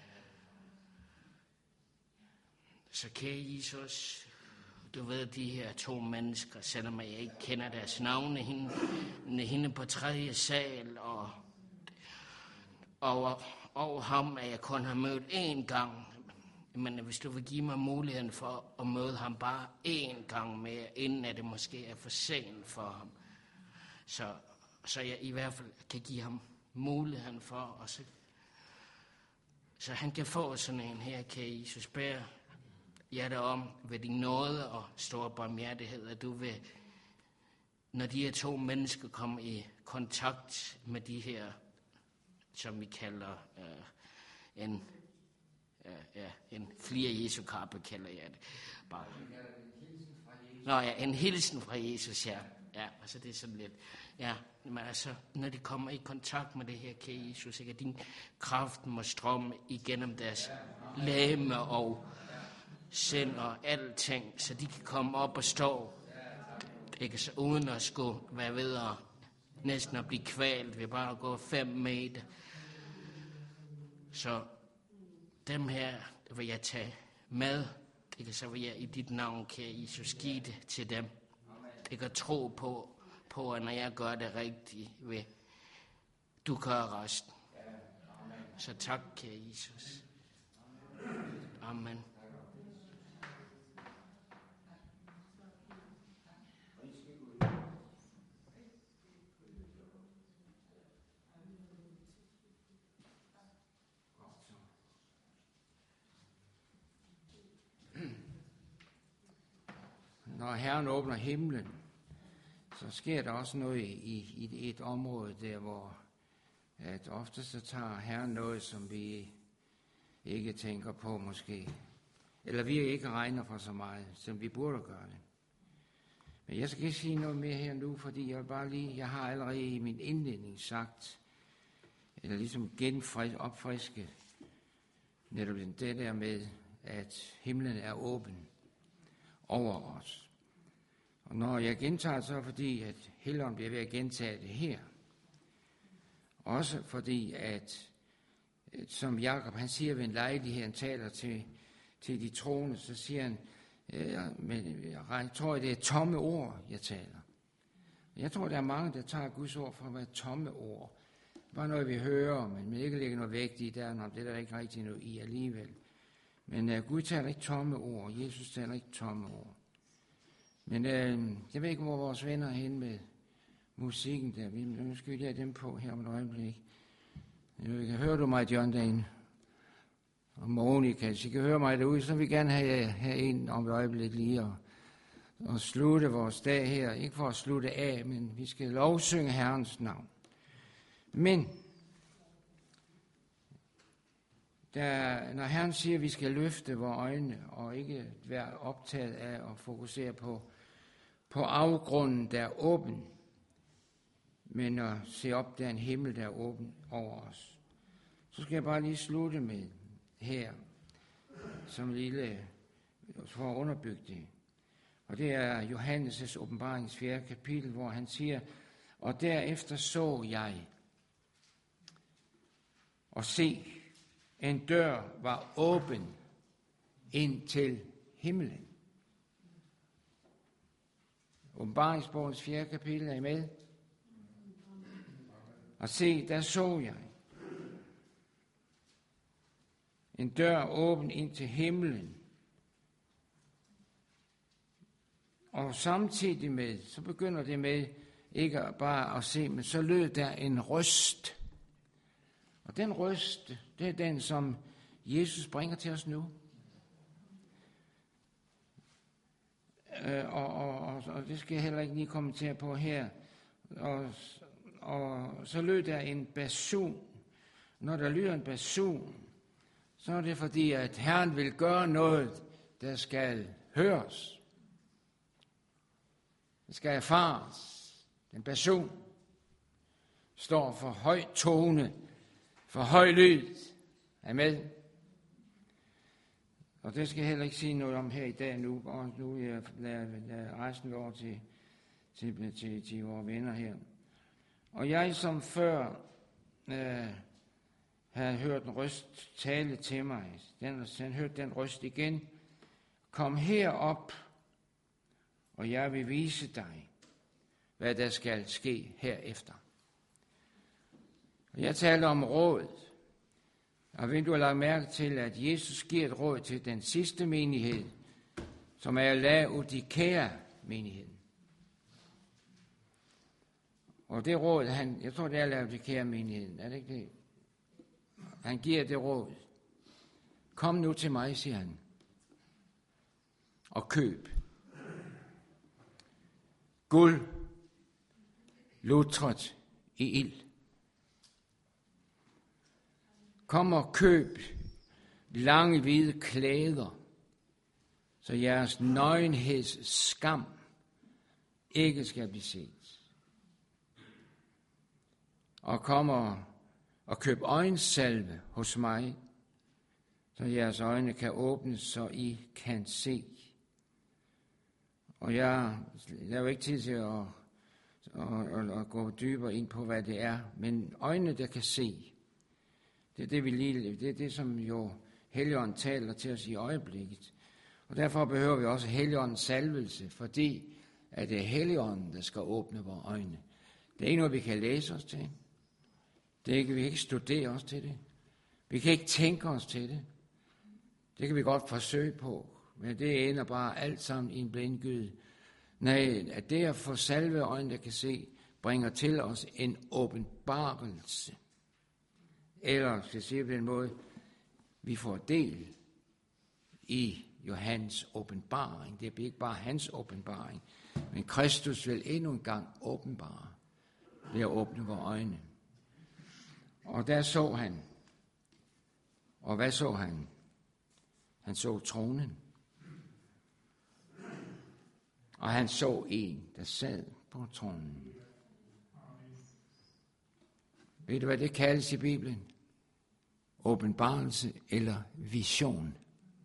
Så kære Jesus, du ved, de her to mennesker, selvom jeg ikke kender deres navne, hende, hende på tredje sal, og over, over ham, at jeg kun har mødt én gang. Men hvis du vil give mig muligheden for at møde ham bare én gang mere, inden at det måske er for sent for ham, så, så jeg i hvert fald kan give ham muligheden for, og så, så han kan få sådan en her, kære Jesus, bær jeg dig om ved din nåde og store barmhjertighed, at du vil, når de her to mennesker kommer i kontakt med de her, som vi kalder øh, en, øh, ja, en flere Jesu kappe, kalder jeg det bare. Nå ja, en hilsen fra Jesus, ja. Ja, altså det er sådan lidt, ja, men altså, når de kommer i kontakt med det her, kære Jesus, ikke, at din kraft må strømme igennem deres læme og sind og alting, så de kan komme op og stå, ikke, så uden at skulle være ved at næsten at blive kvalt ved bare at gå fem meter. Så dem her vil jeg tage med, ikke, så vil jeg i dit navn, kære Jesus, give det til dem. Ikke at tro på, på, at når jeg gør det rigtigt, vil du gør resten. Så tak, kære Jesus. Amen. Når Herren åbner himlen, så sker der også noget i, i et område der, hvor at ofte så tager Herren noget, som vi ikke tænker på måske, eller vi ikke regner for så meget, som vi burde gøre det. Men jeg skal ikke sige noget mere her nu, fordi jeg bare lige, jeg har allerede i min indledning sagt, eller ligesom genfrisk, opfriske, netop det der med, at himlen er åben over os. Og når jeg gentager det, så er fordi, at Helligånden bliver ved at gentage det her. Også fordi, at som Jakob, han siger ved en lejlighed, han taler til, til de troende, så siger han, øh, men jeg tror, det er tomme ord, jeg taler. Jeg tror, der er mange, der tager Guds ord for at være tomme ord. Bare noget, vi hører, men man ikke lægger noget vægt i, der, når det er der ikke rigtig noget i alligevel. Men uh, Gud taler ikke tomme ord, Jesus taler ikke tomme ord. Men uh, jeg ved ikke, hvor vores venner er henne med musikken der. Vi, nu skal vi have dem på her om et øjeblik. Jeg hører du mig, John, derinde? Og Monika, hvis I kan høre mig derude, så vil vi gerne have, have en om et øjeblik lige og, og slutte vores dag her. Ikke for at slutte af, men vi skal lovsynge Herrens navn. Men der, når Herren siger, at vi skal løfte vores øjne og ikke være optaget af at fokusere på, på afgrunden, der er åben, men at se op, der er en himmel, der er åben over os, så skal jeg bare lige slutte med her, som lille, for at underbygge det. Og det er Johannes' åbenbarings fjerde kapitel, hvor han siger, og derefter så jeg, og se, en dør var åben ind til himlen. Åbenbaringsbogens fjerde kapitel, er I med? Og se, der så jeg en dør åben ind til himlen. Og samtidig med, så begynder det med ikke bare at se, men så lød der en røst. Og den røst, det er den, som Jesus bringer til os nu. Øh, og, og, og, og det skal jeg heller ikke lige kommentere på her. Og, og så lød der en basun. Når der lyder en basun, så er det fordi, at Herren vil gøre noget, der skal høres. Det skal erfares. Den basun står for høj tone, for høj lyd. Er med? Og det skal jeg heller ikke sige noget om her i dag nu, og nu vil jeg lade, lade resten over til, til, til, til vores venner her. Og jeg som før øh, havde hørt en røst tale til mig, den, den hørte den røst igen, kom herop, og jeg vil vise dig, hvad der skal ske herefter. Og jeg taler om råd. Og vil du have lagt mærke til, at Jesus giver et råd til den sidste menighed, som er Laodikea-menigheden. Og det råd, han, jeg tror det er Laodikea-menigheden, er det ikke det? Han giver det råd. Kom nu til mig, siger han, og køb guld, lutret i ild. Kom og køb lange hvide klæder, så jeres nøgenheds skam ikke skal blive set. Og kom og, og køb øjensalve hos mig, så jeres øjne kan åbnes, så I kan se. Og jeg laver ikke tid til at, at, at, at gå dybere ind på, hvad det er, men øjnene, der kan se, det er det, vi lige, det er det, som jo Helligånden taler til os i øjeblikket. Og derfor behøver vi også Helligåndens salvelse, fordi at det er Helligånden, der skal åbne vores øjne. Det er ikke noget, vi kan læse os til. Det er ikke, vi kan ikke studere os til det. Vi kan ikke tænke os til det. Det kan vi godt forsøge på, men det ender bare alt sammen i en blindgyde. Nej, at det at få salve øjne, der kan se, bringer til os en åbenbarelse. Eller, skal jeg sige på den måde, vi får del i Johannes åbenbaring. Det bliver ikke bare hans åbenbaring, men Kristus vil endnu en gang åbenbare ved at åbne vores øjne. Og der så han. Og hvad så han? Han så tronen. Og han så en, der sad på tronen. Ved du, hvad det kaldes i Bibelen? Åbenbarelse eller vision.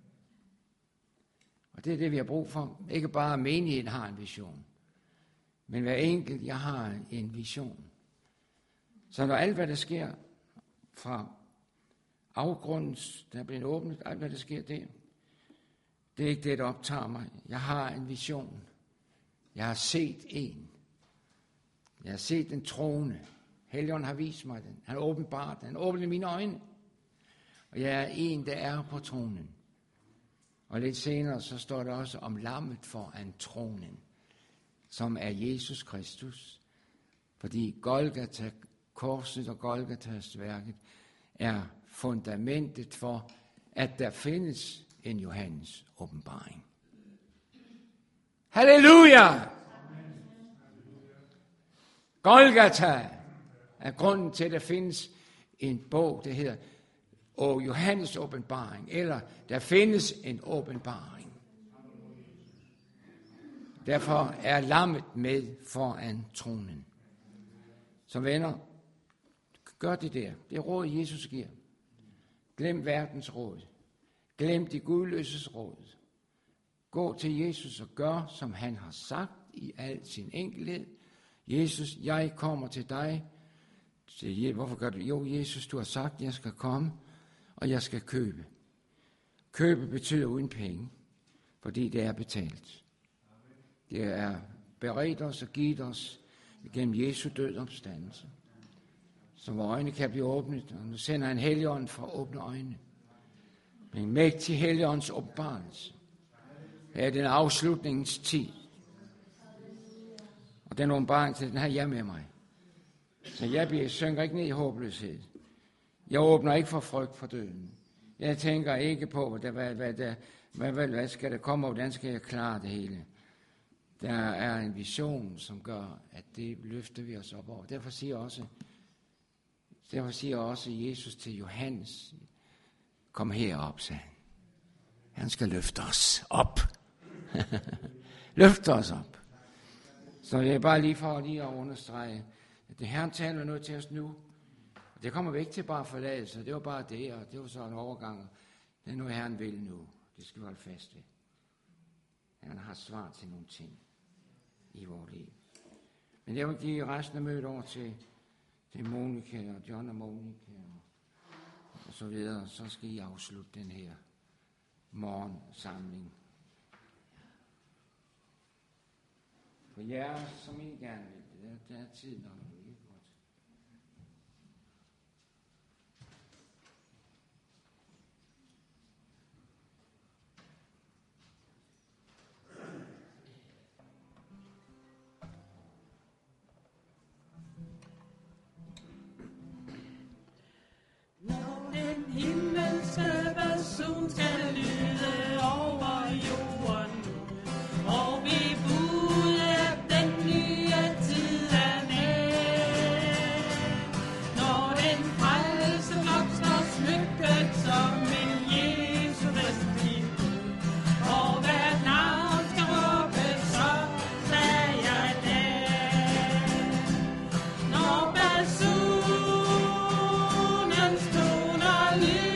Og det er det, vi har brug for. Ikke bare menigheden har en vision, men hver enkelt, jeg har en vision. Så når alt, hvad der sker fra afgrundens, der er blevet åbnet, alt, hvad der sker der, det er ikke det, der optager mig. Jeg har en vision. Jeg har set en. Jeg har set den trone. Helligånden har vist mig den. Han har åbenbart den. Han åbnede mine øjne. Og jeg er en, der er på tronen. Og lidt senere, så står der også om lammet foran tronen, som er Jesus Kristus. Fordi Golgata, korset og Golgatas værket, er fundamentet for, at der findes en Johannes åbenbaring. Halleluja! Golgata er grunden til, at der findes en bog, der hedder og Johannes åbenbaring, eller der findes en åbenbaring. Derfor er lammet med foran tronen. Så venner, gør det der. Det er råd, Jesus giver. Glem verdens råd. Glem de gudløses råd. Gå til Jesus og gør, som han har sagt i al sin enkelhed. Jesus, jeg kommer til dig. Hvorfor gør du? Jo, Jesus, du har sagt, jeg skal komme, og jeg skal købe. Købe betyder uden penge, fordi det er betalt. Det er beredt os og givet os gennem Jesu død opstandelse. Så vores øjne kan blive åbnet, og nu sender en Helligånd for at åbne øjne. Med en mægtig Helligånds åbenbarelse. Her er den afslutningens tid. Og den åbenbaring til den har jeg med mig. Så jeg bliver, synker ikke ned i håbløshed. Jeg åbner ikke for frygt for døden. Jeg tænker ikke på, hvad, hvad, hvad, hvad, hvad, hvad, hvad skal der komme, og hvordan skal jeg klare det hele. Der er en vision, som gør, at det løfter vi os op over. Derfor siger også, derfor siger også Jesus til Johannes, kom herop, sagde han. Han skal løfte os op. Løfte os op. Så jeg er bare lige for lige at understrege, at det Herren taler noget til os nu. Det kommer vi ikke til bare forladelse, det var bare det, og det var så en overgang. Det er noget, Herren vil nu. Det skal vi holde fast ved. Han har svar til nogle ting i vores liv. Men jeg vil give resten af mødet over til, til Monika og John og Monika og, og så videre. Så skal I afslutte den her morgensamling. For jer, som I gerne vil, der, der er tid nok. Basun skal lyde over jorden, og vi buder den nye tid er nær. Når den frelse flok står smykket som en Jesu vestlig, og hvert navn skal råbe, så sagde jeg der. Når basunens toner lyder,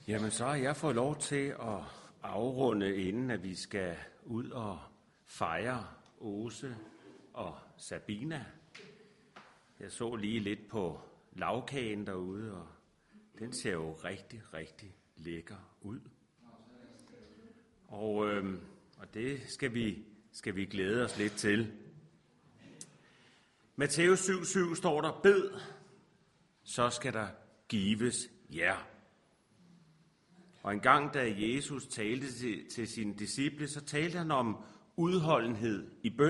Jamen, så har jeg fået lov til at afrunde, inden at vi skal ud og fejre Åse og Sabina. Jeg så lige lidt på lavkagen derude, og den ser jo rigtig, rigtig lækker ud. Og, øhm, og det skal vi, skal vi glæde os lidt til. Matthæus syv syv står der, bed, så skal der gives jer. Og en gang, da Jesus talte til, til sine disciple, så talte han om udholdenhed i bøn.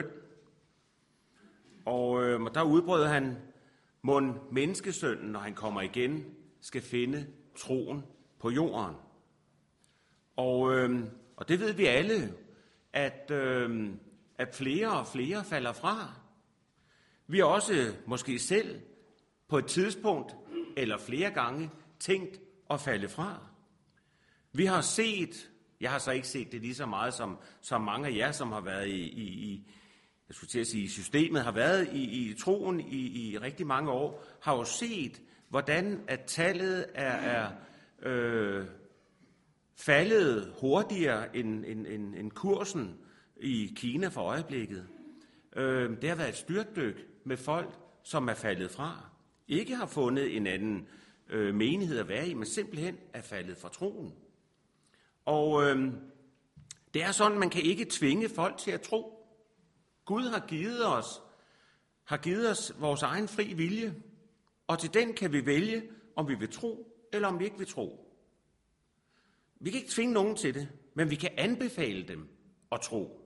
Og øh, der udbrød han, mon menneskesønnen, når han kommer igen, skal finde troen på jorden. Og, øh, og det ved vi alle, at, øh, at flere og flere falder fra. Vi har også måske selv på et tidspunkt eller flere gange tænkt at falde fra. Vi har set, jeg har så ikke set det lige så meget som, som mange af jer, som har været i, i, i jeg skulle til at sige, i systemet, har været i, i troen i, i rigtig mange år, har jo set, hvordan at tallet er, er øh, faldet hurtigere end, end, end, end kursen i Kina for øjeblikket. Øh, det har været et styrtdyk med folk, som er faldet fra. Ikke har fundet en anden øh, menighed at være i, men simpelthen er faldet fra troen. Og øh, det er sådan, man kan ikke tvinge folk til at tro. Gud har givet os, har givet os vores egen fri vilje, og til den kan vi vælge, om vi vil tro, eller om vi ikke vil tro. Vi kan ikke tvinge nogen til det, men vi kan anbefale dem at tro.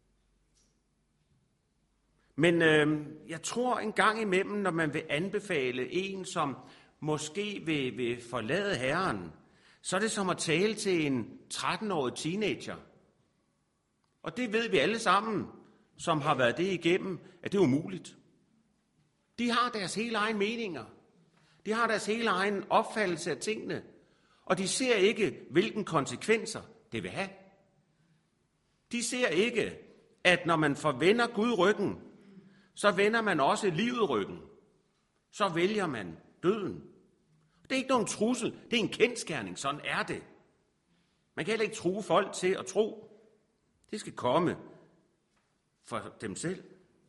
Men øh, jeg tror en gang imellem, når man vil anbefale en, som måske vil, vil forlade Herren, så er det som at tale til en tretten-årig teenager. Og det ved vi alle sammen, som har været det igennem, at det er umuligt. De har deres helt egen meninger. De har deres helt egen opfattelse af tingene. Og de ser ikke, hvilken konsekvenser det vil have. De ser ikke, at når man forvender Gud ryggen, så vender man også livet ryggen. Så vælger man døden. Det er ikke nogen trussel, det er en kendsgerning, sådan er det. Man kan heller ikke true folk til at tro. Det skal komme for dem selv.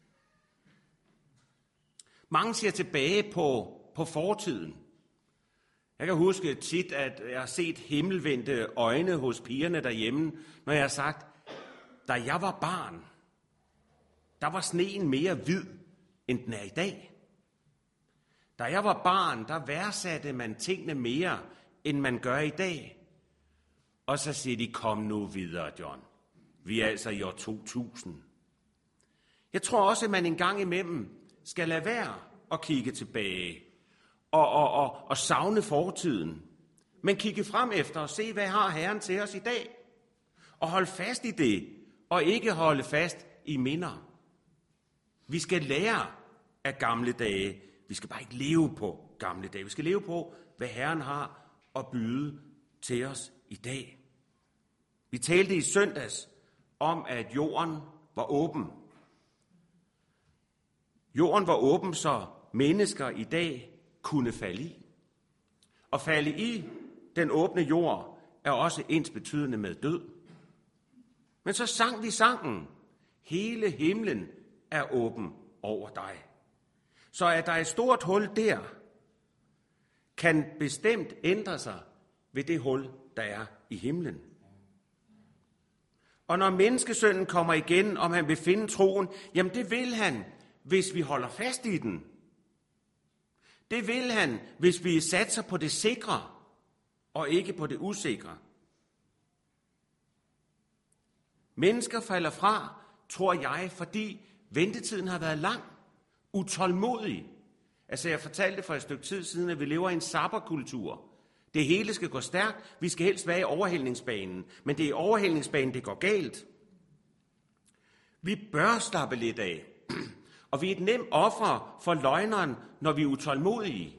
Mange ser tilbage på, på fortiden. Jeg kan huske tit, at jeg har set himmelvendte øjne hos pigerne derhjemme, når jeg har sagt, da jeg var barn, der var sneen mere hvid, end den er i dag. Da jeg var barn, der værdsatte man tingene mere, end man gør i dag. Og så siger de, kom nu videre, John. Vi er altså i år to tusind. Jeg tror også, at man en gang imellem skal lade være at kigge tilbage og, og, og, og savne fortiden. Men kigge frem efter og se, hvad har Herren til os i dag. Og holde fast i det, og ikke holde fast i minder. Vi skal lære af gamle dage. Vi skal bare ikke leve på gamle dage. Vi skal leve på, hvad Herren har at byde til os i dag. Vi talte i søndags om, at jorden var åben. Jorden var åben, så mennesker i dag kunne falde i. At falde i den åbne jord er også ensbetydende med død. Men så sang vi sangen. Hele himlen er åben over dig. Så at der er et stort hul der, kan bestemt ændre sig ved det hul, der er i himlen. Og når menneskesønnen kommer igen, om han vil finde troen, jamen det vil han, hvis vi holder fast i den. Det vil han, hvis vi satser på det sikre, og ikke på det usikre. Mennesker falder fra, tror jeg, fordi ventetiden har været lang, utålmodig. Altså jeg fortalte for et stykke tid siden, at vi lever i en sabberkultur. Det hele skal gå stærkt, vi skal helst være i overhældningsbanen, men det er i overhældningsbanen, det går galt. Vi bør slappe lidt af, og vi er et nemt offer for løgneren, når vi er utålmodige.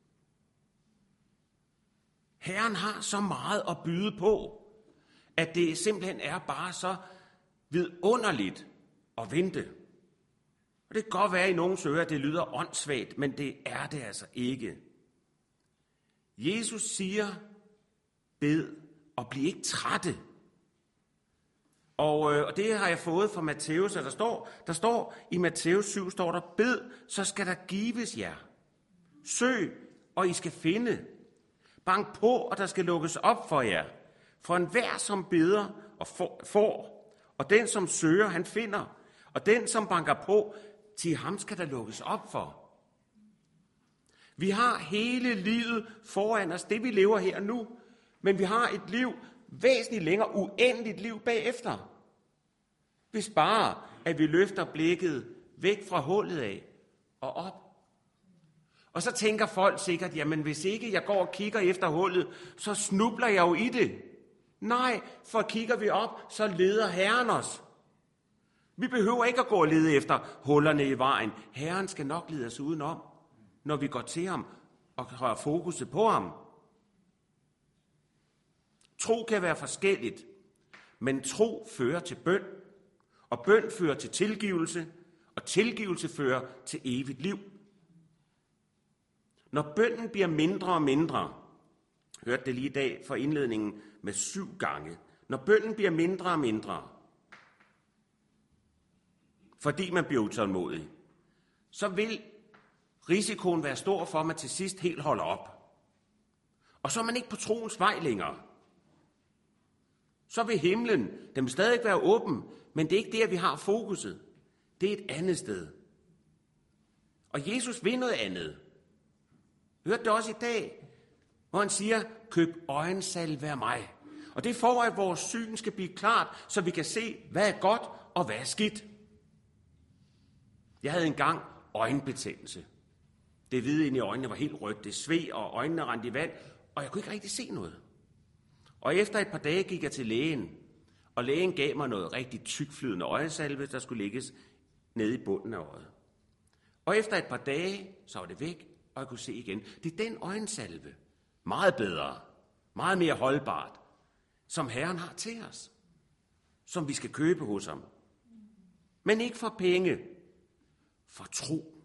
Herren har så meget at byde på, at det simpelthen er bare så vidunderligt at vente. Og det kan godt være i nogens ører, at det lyder åndssvagt, men det er det altså ikke. Jesus siger, bed og bliv ikke trætte. Og, øh, og det har jeg fået fra Matthæus, og der står, der står i Matthæus syv, står der, bed, så skal der gives jer. Søg, og I skal finde. Bank på, og der skal lukkes op for jer. For enhver, som beder og får, og den, som søger, han finder. Og den, som banker på, til ham skal der lukkes op for. Vi har hele livet foran os, det vi lever her nu. Men vi har et liv væsentligt længere, uendeligt liv bagefter. Hvis bare, at vi løfter blikket væk fra hullet af og op. Og så tænker folk sikkert, jamen hvis ikke jeg går og kigger efter hullet, så snubler jeg jo i det. Nej, for kigger vi op, så leder Herren os. Vi behøver ikke at gå og lede efter hullerne i vejen. Herren skal nok lede os udenom, når vi går til ham og har fokuset på ham. Tro kan være forskelligt, men tro fører til bøn, og bøn fører til tilgivelse, og tilgivelse fører til evigt liv. Når bønnen bliver mindre og mindre, hørte det lige i dag for indledningen med syv gange, når bønnen bliver mindre og mindre, fordi man bliver utålmodig, så vil risikoen være stor for, at man til sidst helt holder op. Og så er man ikke på troens vej længere. Så vil himlen, den vil stadig være åben, men det er ikke der, vi har fokuset. Det er et andet sted. Og Jesus vil noget andet. Hørte det også i dag, hvor han siger, køb øjensalve af mig. Og det er for, at vores syn skal blive klart, så vi kan se, hvad er godt og hvad er skidt. Jeg havde engang øjenbetændelse. Det hvide inde i øjnene var helt rødt, det sved, og øjnene rendte i vand, og jeg kunne ikke rigtig se noget. Og efter et par dage gik jeg til lægen, og lægen gav mig noget rigtig tykflydende øjesalve, der skulle lægges nede i bunden af øjet. Og efter et par dage, så var det væk, og jeg kunne se igen. Det er den øjensalve, meget bedre, meget mere holdbart, som Herren har til os, som vi skal købe hos ham. Men ikke for penge, for tro.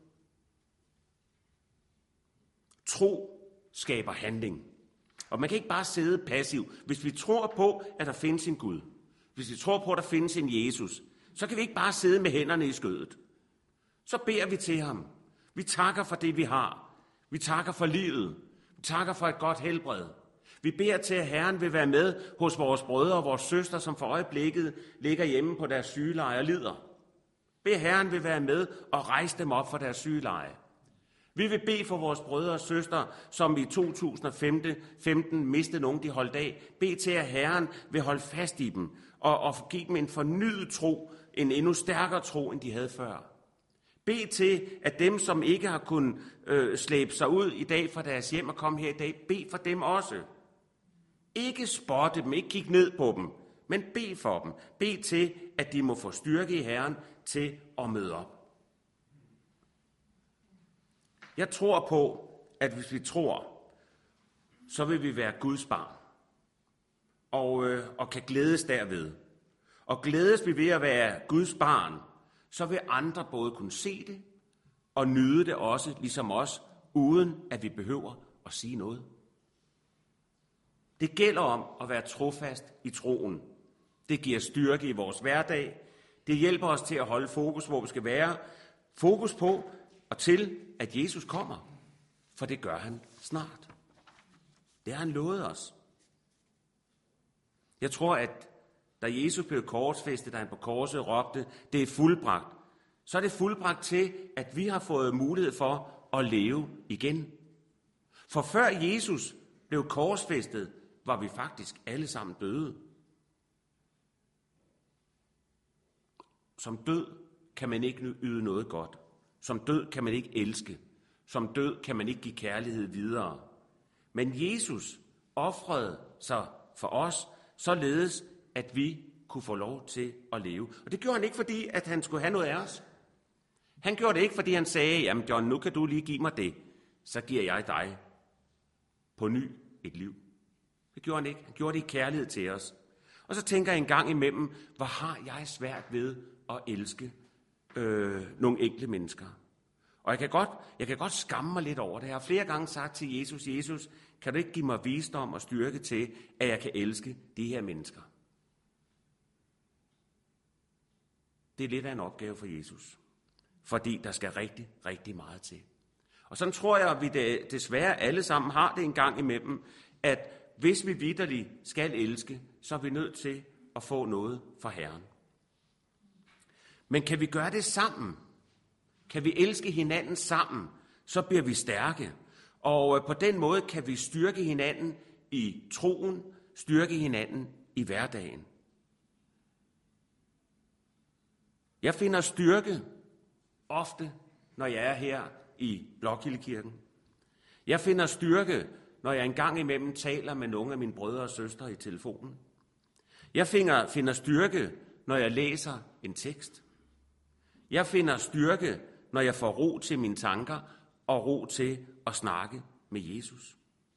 Tro skaber handling. Og man kan ikke bare sidde passiv. Hvis vi tror på, at der findes en Gud, hvis vi tror på, at der findes en Jesus, så kan vi ikke bare sidde med hænderne i skødet. Så beder vi til ham. Vi takker for det, vi har. Vi takker for livet. Vi takker for et godt helbred. Vi beder til, at Herren vil være med hos vores brødre og vores søstre, som for øjeblikket ligger hjemme på deres sygeleje og lider. Bed Herren vil være med og rejse dem op fra deres sygeleje. Vi vil bede for vores brødre og søstre, som i to tusind og femten mistede nogen, de holdt af. Bed til, at Herren vil holde fast i dem og, og give dem en fornyet tro, en endnu stærkere tro, end de havde før. Bed til, at dem, som ikke har kunnet øh, slæbe sig ud i dag fra deres hjem og komme her i dag, bed for dem også. Ikke spotte dem, ikke kigge ned på dem, men bed for dem. Bed til, at de må få styrke i Herren til at møde op. Jeg tror på, at hvis vi tror, så vil vi være Guds barn. Og, øh, og kan glædes derved. Og glædes vi ved at være Guds barn, så vil andre både kunne se det og nyde det også, ligesom os, uden at vi behøver at sige noget. Det gælder om at være trofast i troen. Det giver styrke i vores hverdag. Det hjælper os til at holde fokus, hvor vi skal være. Fokus på og til, at Jesus kommer. For det gør han snart. Det har han lovet os. Jeg tror, at da Jesus blev korsfæstet, da han på korset råbte, det er fuldbragt, så er det fuldbragt til, at vi har fået mulighed for at leve igen. For før Jesus blev korsfæstet, var vi faktisk alle sammen døde. Som død kan man ikke yde noget godt. Som død kan man ikke elske. Som død kan man ikke give kærlighed videre. Men Jesus ofrede sig for os, således at vi kunne få lov til at leve. Og det gjorde han ikke, fordi at han skulle have noget af os. Han gjorde det ikke, fordi han sagde, jamen John, nu kan du lige give mig det. Så giver jeg dig på ny et liv. Det gjorde han ikke. Han gjorde det i kærlighed til os. Og så tænker jeg en gang imellem, hvor har jeg svært ved at elske øh, nogle enkle mennesker. Og jeg kan, godt, jeg kan godt skamme mig lidt over det. Jeg har flere gange sagt til Jesus, Jesus, kan du ikke give mig visdom og styrke til, at jeg kan elske de her mennesker? Det er lidt af en opgave for Jesus. Fordi der skal rigtig, rigtig meget til. Og sådan tror jeg, at vi desværre alle sammen har det en gang imellem, at hvis vi vitterligt skal elske, så er vi nødt til at få noget fra Herren. Men kan vi gøre det sammen? Kan vi elske hinanden sammen, så bliver vi stærke. Og på den måde kan vi styrke hinanden i troen, styrke hinanden i hverdagen. Jeg finder styrke ofte, når jeg er her i Blokhildekirken. Jeg finder styrke, når jeg engang imellem taler med nogle af mine brødre og søstre i telefonen. Jeg finder, finder styrke, når jeg læser en tekst. Jeg finder styrke, når jeg får ro til mine tanker og ro til at snakke med Jesus.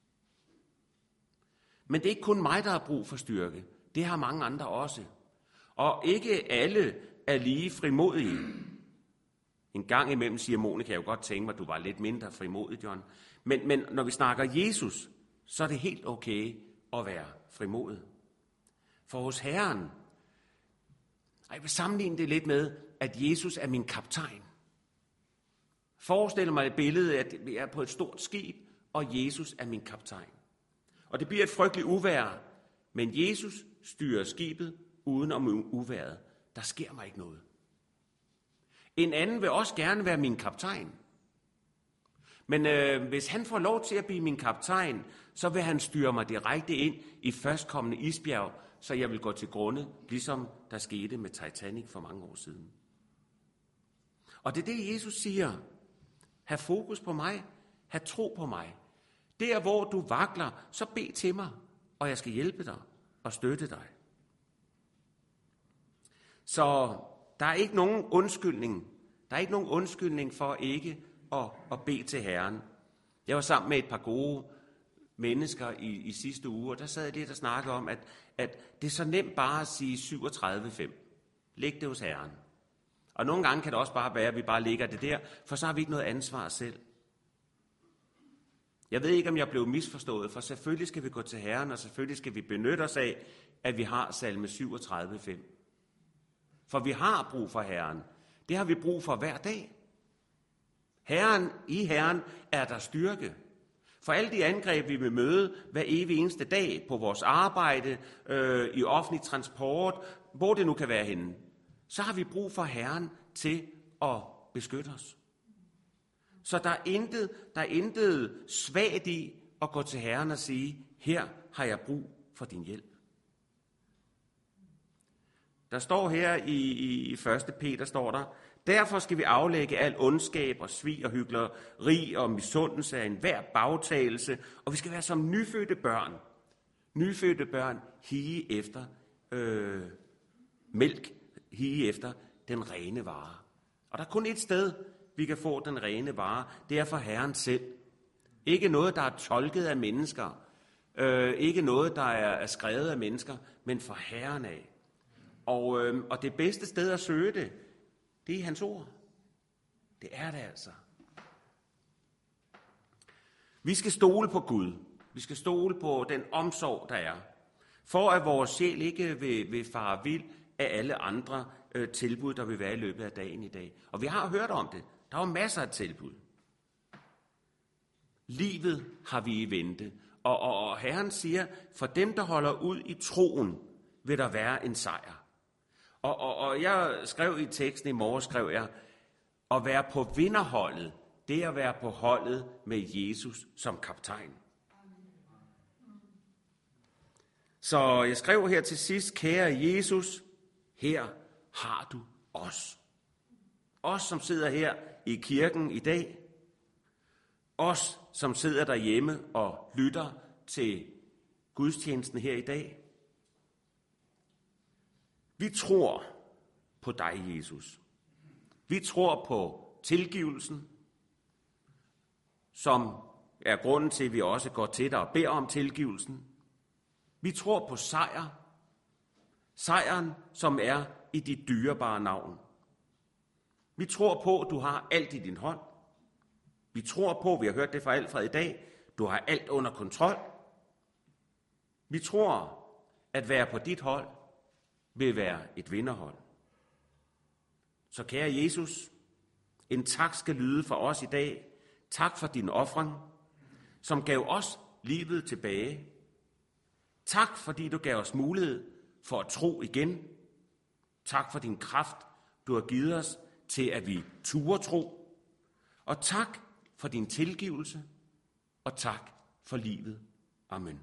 Men det er ikke kun mig, der har brug for styrke. Det har mange andre også. Og ikke alle er lige frimodige. En gang imellem siger Monika, jeg jo godt tænke mig, at du var lidt mindre frimodig, John. Men, men når vi snakker Jesus, så er det helt okay at være frimodig. For hos Herren, jeg vil sammenligne det lidt med, at Jesus er min kaptajn. Forestil mig et billede, at vi er på et stort skib, og Jesus er min kaptajn. Og det bliver et frygteligt uvejr, men Jesus styrer skibet uden om uværet. Der sker mig ikke noget. En anden vil også gerne være min kaptajn. Men øh, hvis han får lov til at blive min kaptajn, så vil han styre mig direkte ind i førstkommende isbjerg, så jeg vil gå til grunde, ligesom der skete med Titanic for mange år siden. Og det er det, Jesus siger. Ha' fokus på mig. Ha' tro på mig. Der, hvor du vakler, så bed til mig, og jeg skal hjælpe dig og støtte dig. Så der er ikke nogen undskyldning. Der er ikke nogen undskyldning for ikke at, at bede til Herren. Jeg var sammen med et par gode mennesker i, i sidste uge, og der sad jeg lidt og snakkede om, at, at det er så nemt bare at sige syvogtredive fem. Læg det hos Herren. Og nogle gange kan det også bare være, at vi bare lægger det der, for så har vi ikke noget ansvar selv. Jeg ved ikke, om jeg blev misforstået, for selvfølgelig skal vi gå til Herren, og selvfølgelig skal vi benytte os af, at vi har salme syvogtredive fem. For vi har brug for Herren. Det har vi brug for hver dag. Herren, i Herren er der styrke. For alle de angreb, vi vil møde hver evig eneste dag på vores arbejde, øh, i offentlig transport, hvor det nu kan være henne, så har vi brug for Herren til at beskytte os. Så der er intet, der er intet svagt i at gå til Herren og sige, her har jeg brug for din hjælp. Der står her i, i første Peter, står der, derfor skal vi aflægge al ondskab og svig og hykleri og misundelse af enhver bagtagelse, og vi skal være som nyfødte børn. Nyfødte børn hige efter øh, mælk, hige efter den rene vare. Og der er kun et sted, vi kan få den rene vare, det er for Herren selv. Ikke noget, der er tolket af mennesker, øh, ikke noget, der er, er skrevet af mennesker, men for Herren af. Og, øh, og det bedste sted at søge det, det er hans ord. Det er det altså. Vi skal stole på Gud. Vi skal stole på den omsorg, der er. For at vores sjæl ikke vil, vil fare vild af alle andre øh, tilbud, der vil være i løbet af dagen i dag. Og vi har hørt om det. Der er masser af tilbud. Livet har vi i vente. Og, og, og Herren siger, for dem, der holder ud i troen, vil der være en sejr. Og, og, og jeg skrev i teksten i morgen, skrev jeg, at være på vinderholdet, det er at være på holdet med Jesus som kaptajn. Så jeg skrev her til sidst, kære Jesus, her har du os. Os, som sidder her i kirken i dag. Os, som sidder derhjemme og lytter til gudstjenesten her i dag. Vi tror på dig, Jesus. Vi tror på tilgivelsen, som er grunden til, at vi også går til dig og beder om tilgivelsen. Vi tror på sejr. Sejren, som er i dit dyrebare navn. Vi tror på, at du har alt i din hånd. Vi tror på, vi har hørt det fra Alfred i dag, du har alt under kontrol. Vi tror, at være på dit hold vil være et vinderhold. Så kære Jesus, en tak skal lyde for os i dag. Tak for din ofring, som gav os livet tilbage. Tak, fordi du gav os mulighed for at tro igen. Tak for din kraft, du har givet os til, at vi turde tro. Og tak for din tilgivelse, og tak for livet. Amen.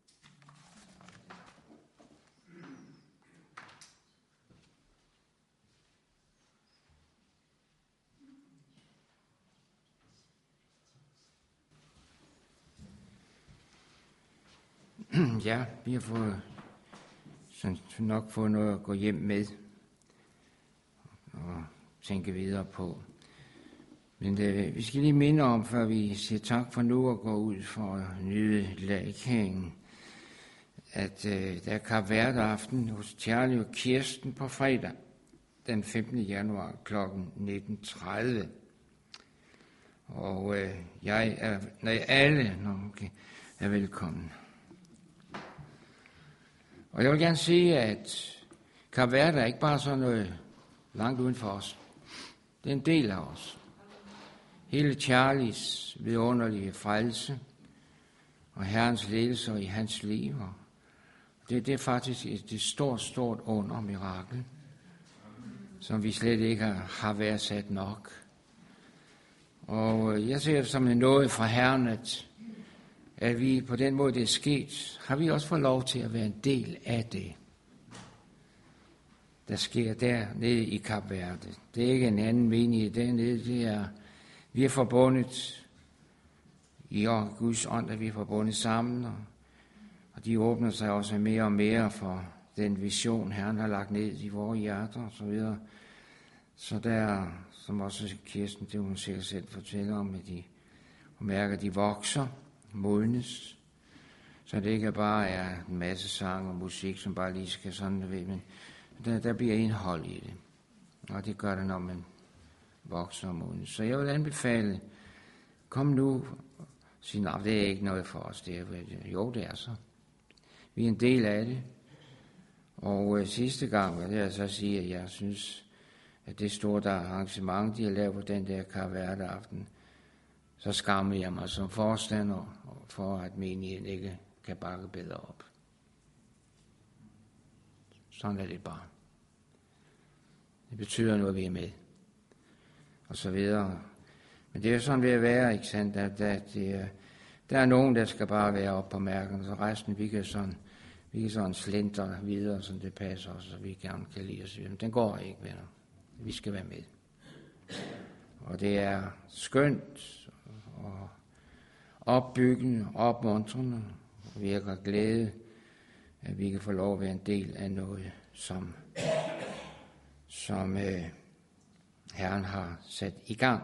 Ja, vi har fået, så nok fået noget at gå hjem med og tænke videre på. Men det, vi skal lige minde om, før vi siger tak for nu og går ud for at nyde lagkagen, at øh, der er karværdaften hos Charlie og Kirsten på fredag den femtende januar kl. nitten tredive. Og øh, jeg er, nej, alle nå, okay, er velkommen. Og jeg vil gerne sige, at karværd er ikke bare sådan noget langt uden for os. Det er en del af os. Hele Charlies vidunderlige frelse og Herrens ledelse i hans liv. Det, det er faktisk et, et stort, stort under mirakel, som vi slet ikke har, har været sat nok. Og jeg ser det som en nåde fra Herren, at, at vi på den måde, det er sket, har vi også fået lov til at være en del af det, der sker der nede i Kap Verde. Det er ikke en anden menighed dernede, det er, vi er forbundet i Guds ånd, at vi er forbundet sammen, og, og de åbner sig også mere og mere for den vision, Herren har lagt ned i vores hjerter og så videre. Så der, som også Kirsten, det hun sikkert selv fortæller om, at de mærker, at de vokser, modnes, så det ikke bare er en masse sang og musik, som bare lige skal sådan ved, men der, der bliver indhold i det, og det gør det, når man vokser og modnes. Så jeg vil anbefale, kom nu og sige, nej, det er ikke noget for os, det er, jo, det er så. Vi er en del af det, og øh, sidste gang vil jeg så sige, at jeg synes, at det store der arrangement, de har lavet på den der karværdaften, så skammer jeg mig som forstander for, at menigheden ikke kan bakke bedre op. Sådan er det bare. Det betyder noget, vi er med. Og så videre. Men det er jo sådan ved at være, ikke sandt, at, at det, der er nogen, der skal bare være oppe på mærken, så resten, vi kan sådan, vi kan sådan slendre videre, så det passer os, så vi gerne kan lide os. Men den går ikke, venner. Vi skal være med. Og det er skønt og opbyggende, opmuntrende, og virker glæde, at vi kan få lov at være en del af noget, som, som øh, Herren har sat i gang.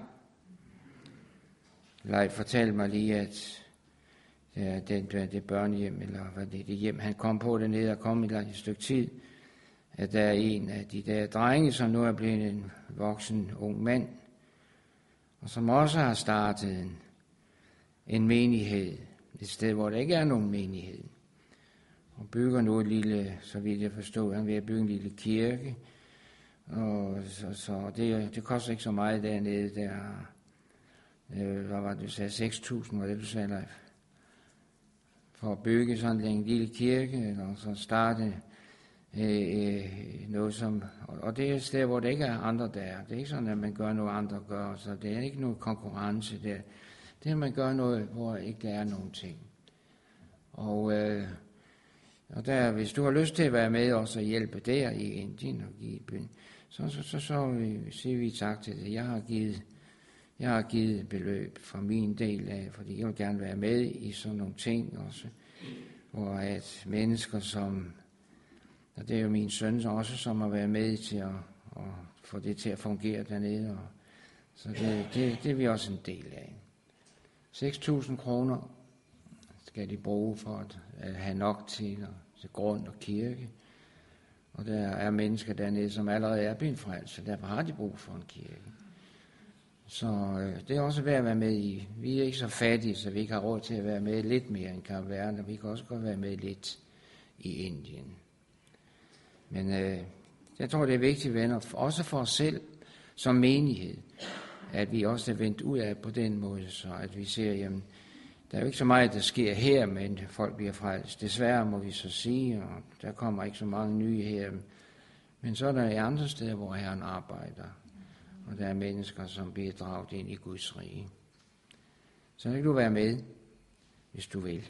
Leif fortalte mig lige, at ja, det, det børnehjem, eller hvad det, det hjem, han kom på dernede og kom et, et stykke tid, at der er en af de der drenge, som nu er blevet en voksen ung mand, og som også har startet en, en menighed, et sted, hvor der ikke er nogen menighed, og bygger nu et lille, så vidt jeg forstår, han vil bygge en lille kirke, og så, så det, det koster ikke så meget dernede, der øh, hvad var det, du sagde, seks tusind, var det, du sagde, Leif? For at bygge sådan en lille kirke, og så starte øh, noget som, og det er et sted, hvor det ikke er andre der, det er ikke sådan, at man gør noget, andre gør, så det er ikke noget konkurrence der, det er, at man gør noget, hvor ikke der er nogen ting. Og, øh, og der, hvis du har lyst til at være med os og hjælpe der i Indien og give bøn, så, så, så, så siger vi tak til det. Jeg har givet, jeg har givet beløb fra min del af, fordi jeg vil gerne være med i sådan nogle ting også, hvor at mennesker som, og det er jo min søn også, som har været med til at, at få det til at fungere dernede, og, så det, det, det er vi også en del af. seks tusind kroner skal de bruge for at, at have nok til, til grund og kirke. Og der er mennesker dernede, som allerede er blevet frelst, så derfor har de brug for en kirke. Så øh, det er også værd at være med i. Vi er ikke så fattige, så vi ikke har råd til at være med lidt mere end Kap Verde, og vi kan også godt være med lidt i Indien. Men øh, jeg tror, det er vigtigt, venner, også for os selv som menighed, at vi også er vendt ud af på den måde, så at vi ser, jamen, der er jo ikke så meget, der sker her, men folk bliver frelst. Desværre må vi så sige, og der kommer ikke så mange nye her. Men så er der andre steder, hvor Herren arbejder, og der er mennesker, som bliver draget ind i Guds rige. Så kan du være med, hvis du vil.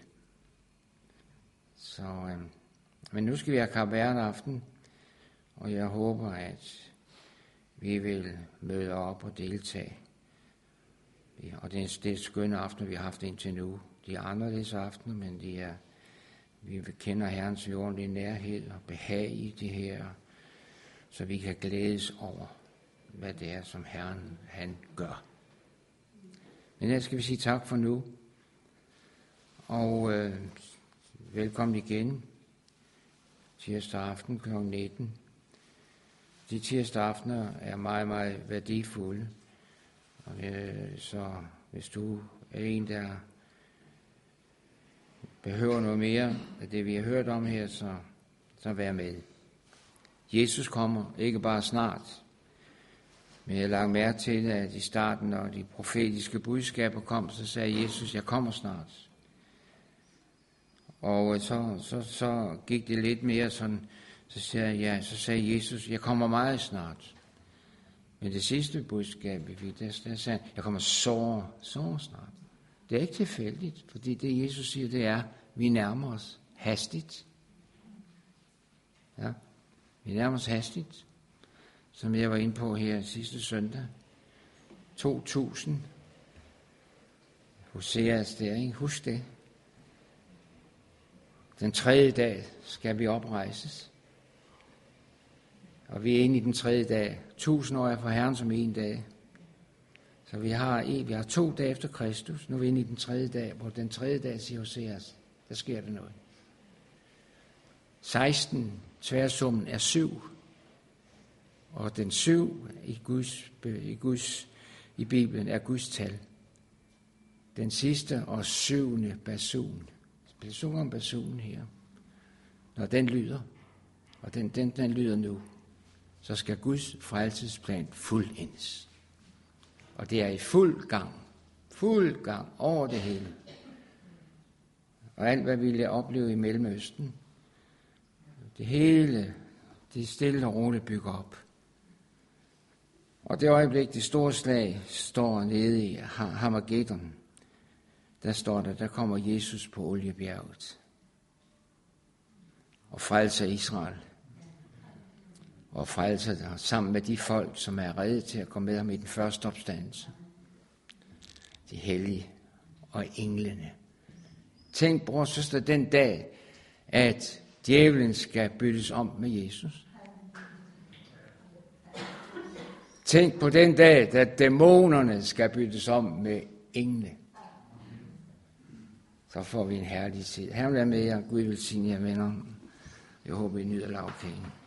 Så, øh, men nu skal vi have Kap Verde aften, og jeg håber, at vi vil møde op og deltage. Og det er, det er skønne aftener, vi har haft indtil nu. De er anderledes aftener, men de er, vi kender Herrens jordlige nærhed og behag i det her, så vi kan glædes over, hvad det er, som Herren han gør. Men her skal vi sige tak for nu, og øh, velkommen igen tirsdag aften klokken nitten. De tirsdag aftener er meget, meget værdifulde. Og øh, så hvis du er en, der behøver noget mere af det, vi har hørt om her, så, så vær med. Jesus kommer ikke bare snart, men jeg har lagt mærke til, at i starten, når de profetiske budskaber kom, så sagde Jesus, jeg kommer snart. Og så, så, så gik det lidt mere sådan, så sagde, ja, så sagde Jesus, jeg kommer meget snart. Men det sidste budskab, vi fik, der, der sagde jeg kommer så, så snart. Det er ikke tilfældigt, fordi det Jesus siger, det er, vi nærmer os hastigt. Ja, vi nærmer os hastigt, som jeg var inde på her sidste søndag. to tusind. Hoseas der, ikke? Husk det. Den tredje dag skal vi oprejses. Og vi er inde i den tredje dag. Tusind år er for Herren som en dag. Så vi har, en, vi har to dage efter Kristus. Nu er vi inde i den tredje dag. På den tredje dag, siger Hoseas, der sker der noget. seksten, tværsummen er syv. Og den syv i Guds, i Guds, i Bibelen er Guds tal. Den sidste og syvende basun. Det sunger om basunen her. Når den lyder, og den, den, den lyder nu, så skal Guds frelsesplan fuldendes. Og det er i fuld gang. Fuld gang over det hele. Og alt, hvad vi vil opleve i Mellemøsten, det hele, det stille og roligt bygger op. Og det øjeblik, det store slag står nede i Harmageddon, der står der, der kommer Jesus på Oliebjerget og frelser Israel. Og frelser der sammen med de folk, som er rede til at komme med ham i den første opstandelse. De hellige og englene. Tænk, bror og søster, den dag, at djævlen skal byttes om med Jesus. Tænk på den dag, at dæmonerne skal byttes om med engle. Så får vi en herlig tid. Her vil jeg med jer. Gud velsigne jer, venner. Jeg håber, I nyder lavkagen.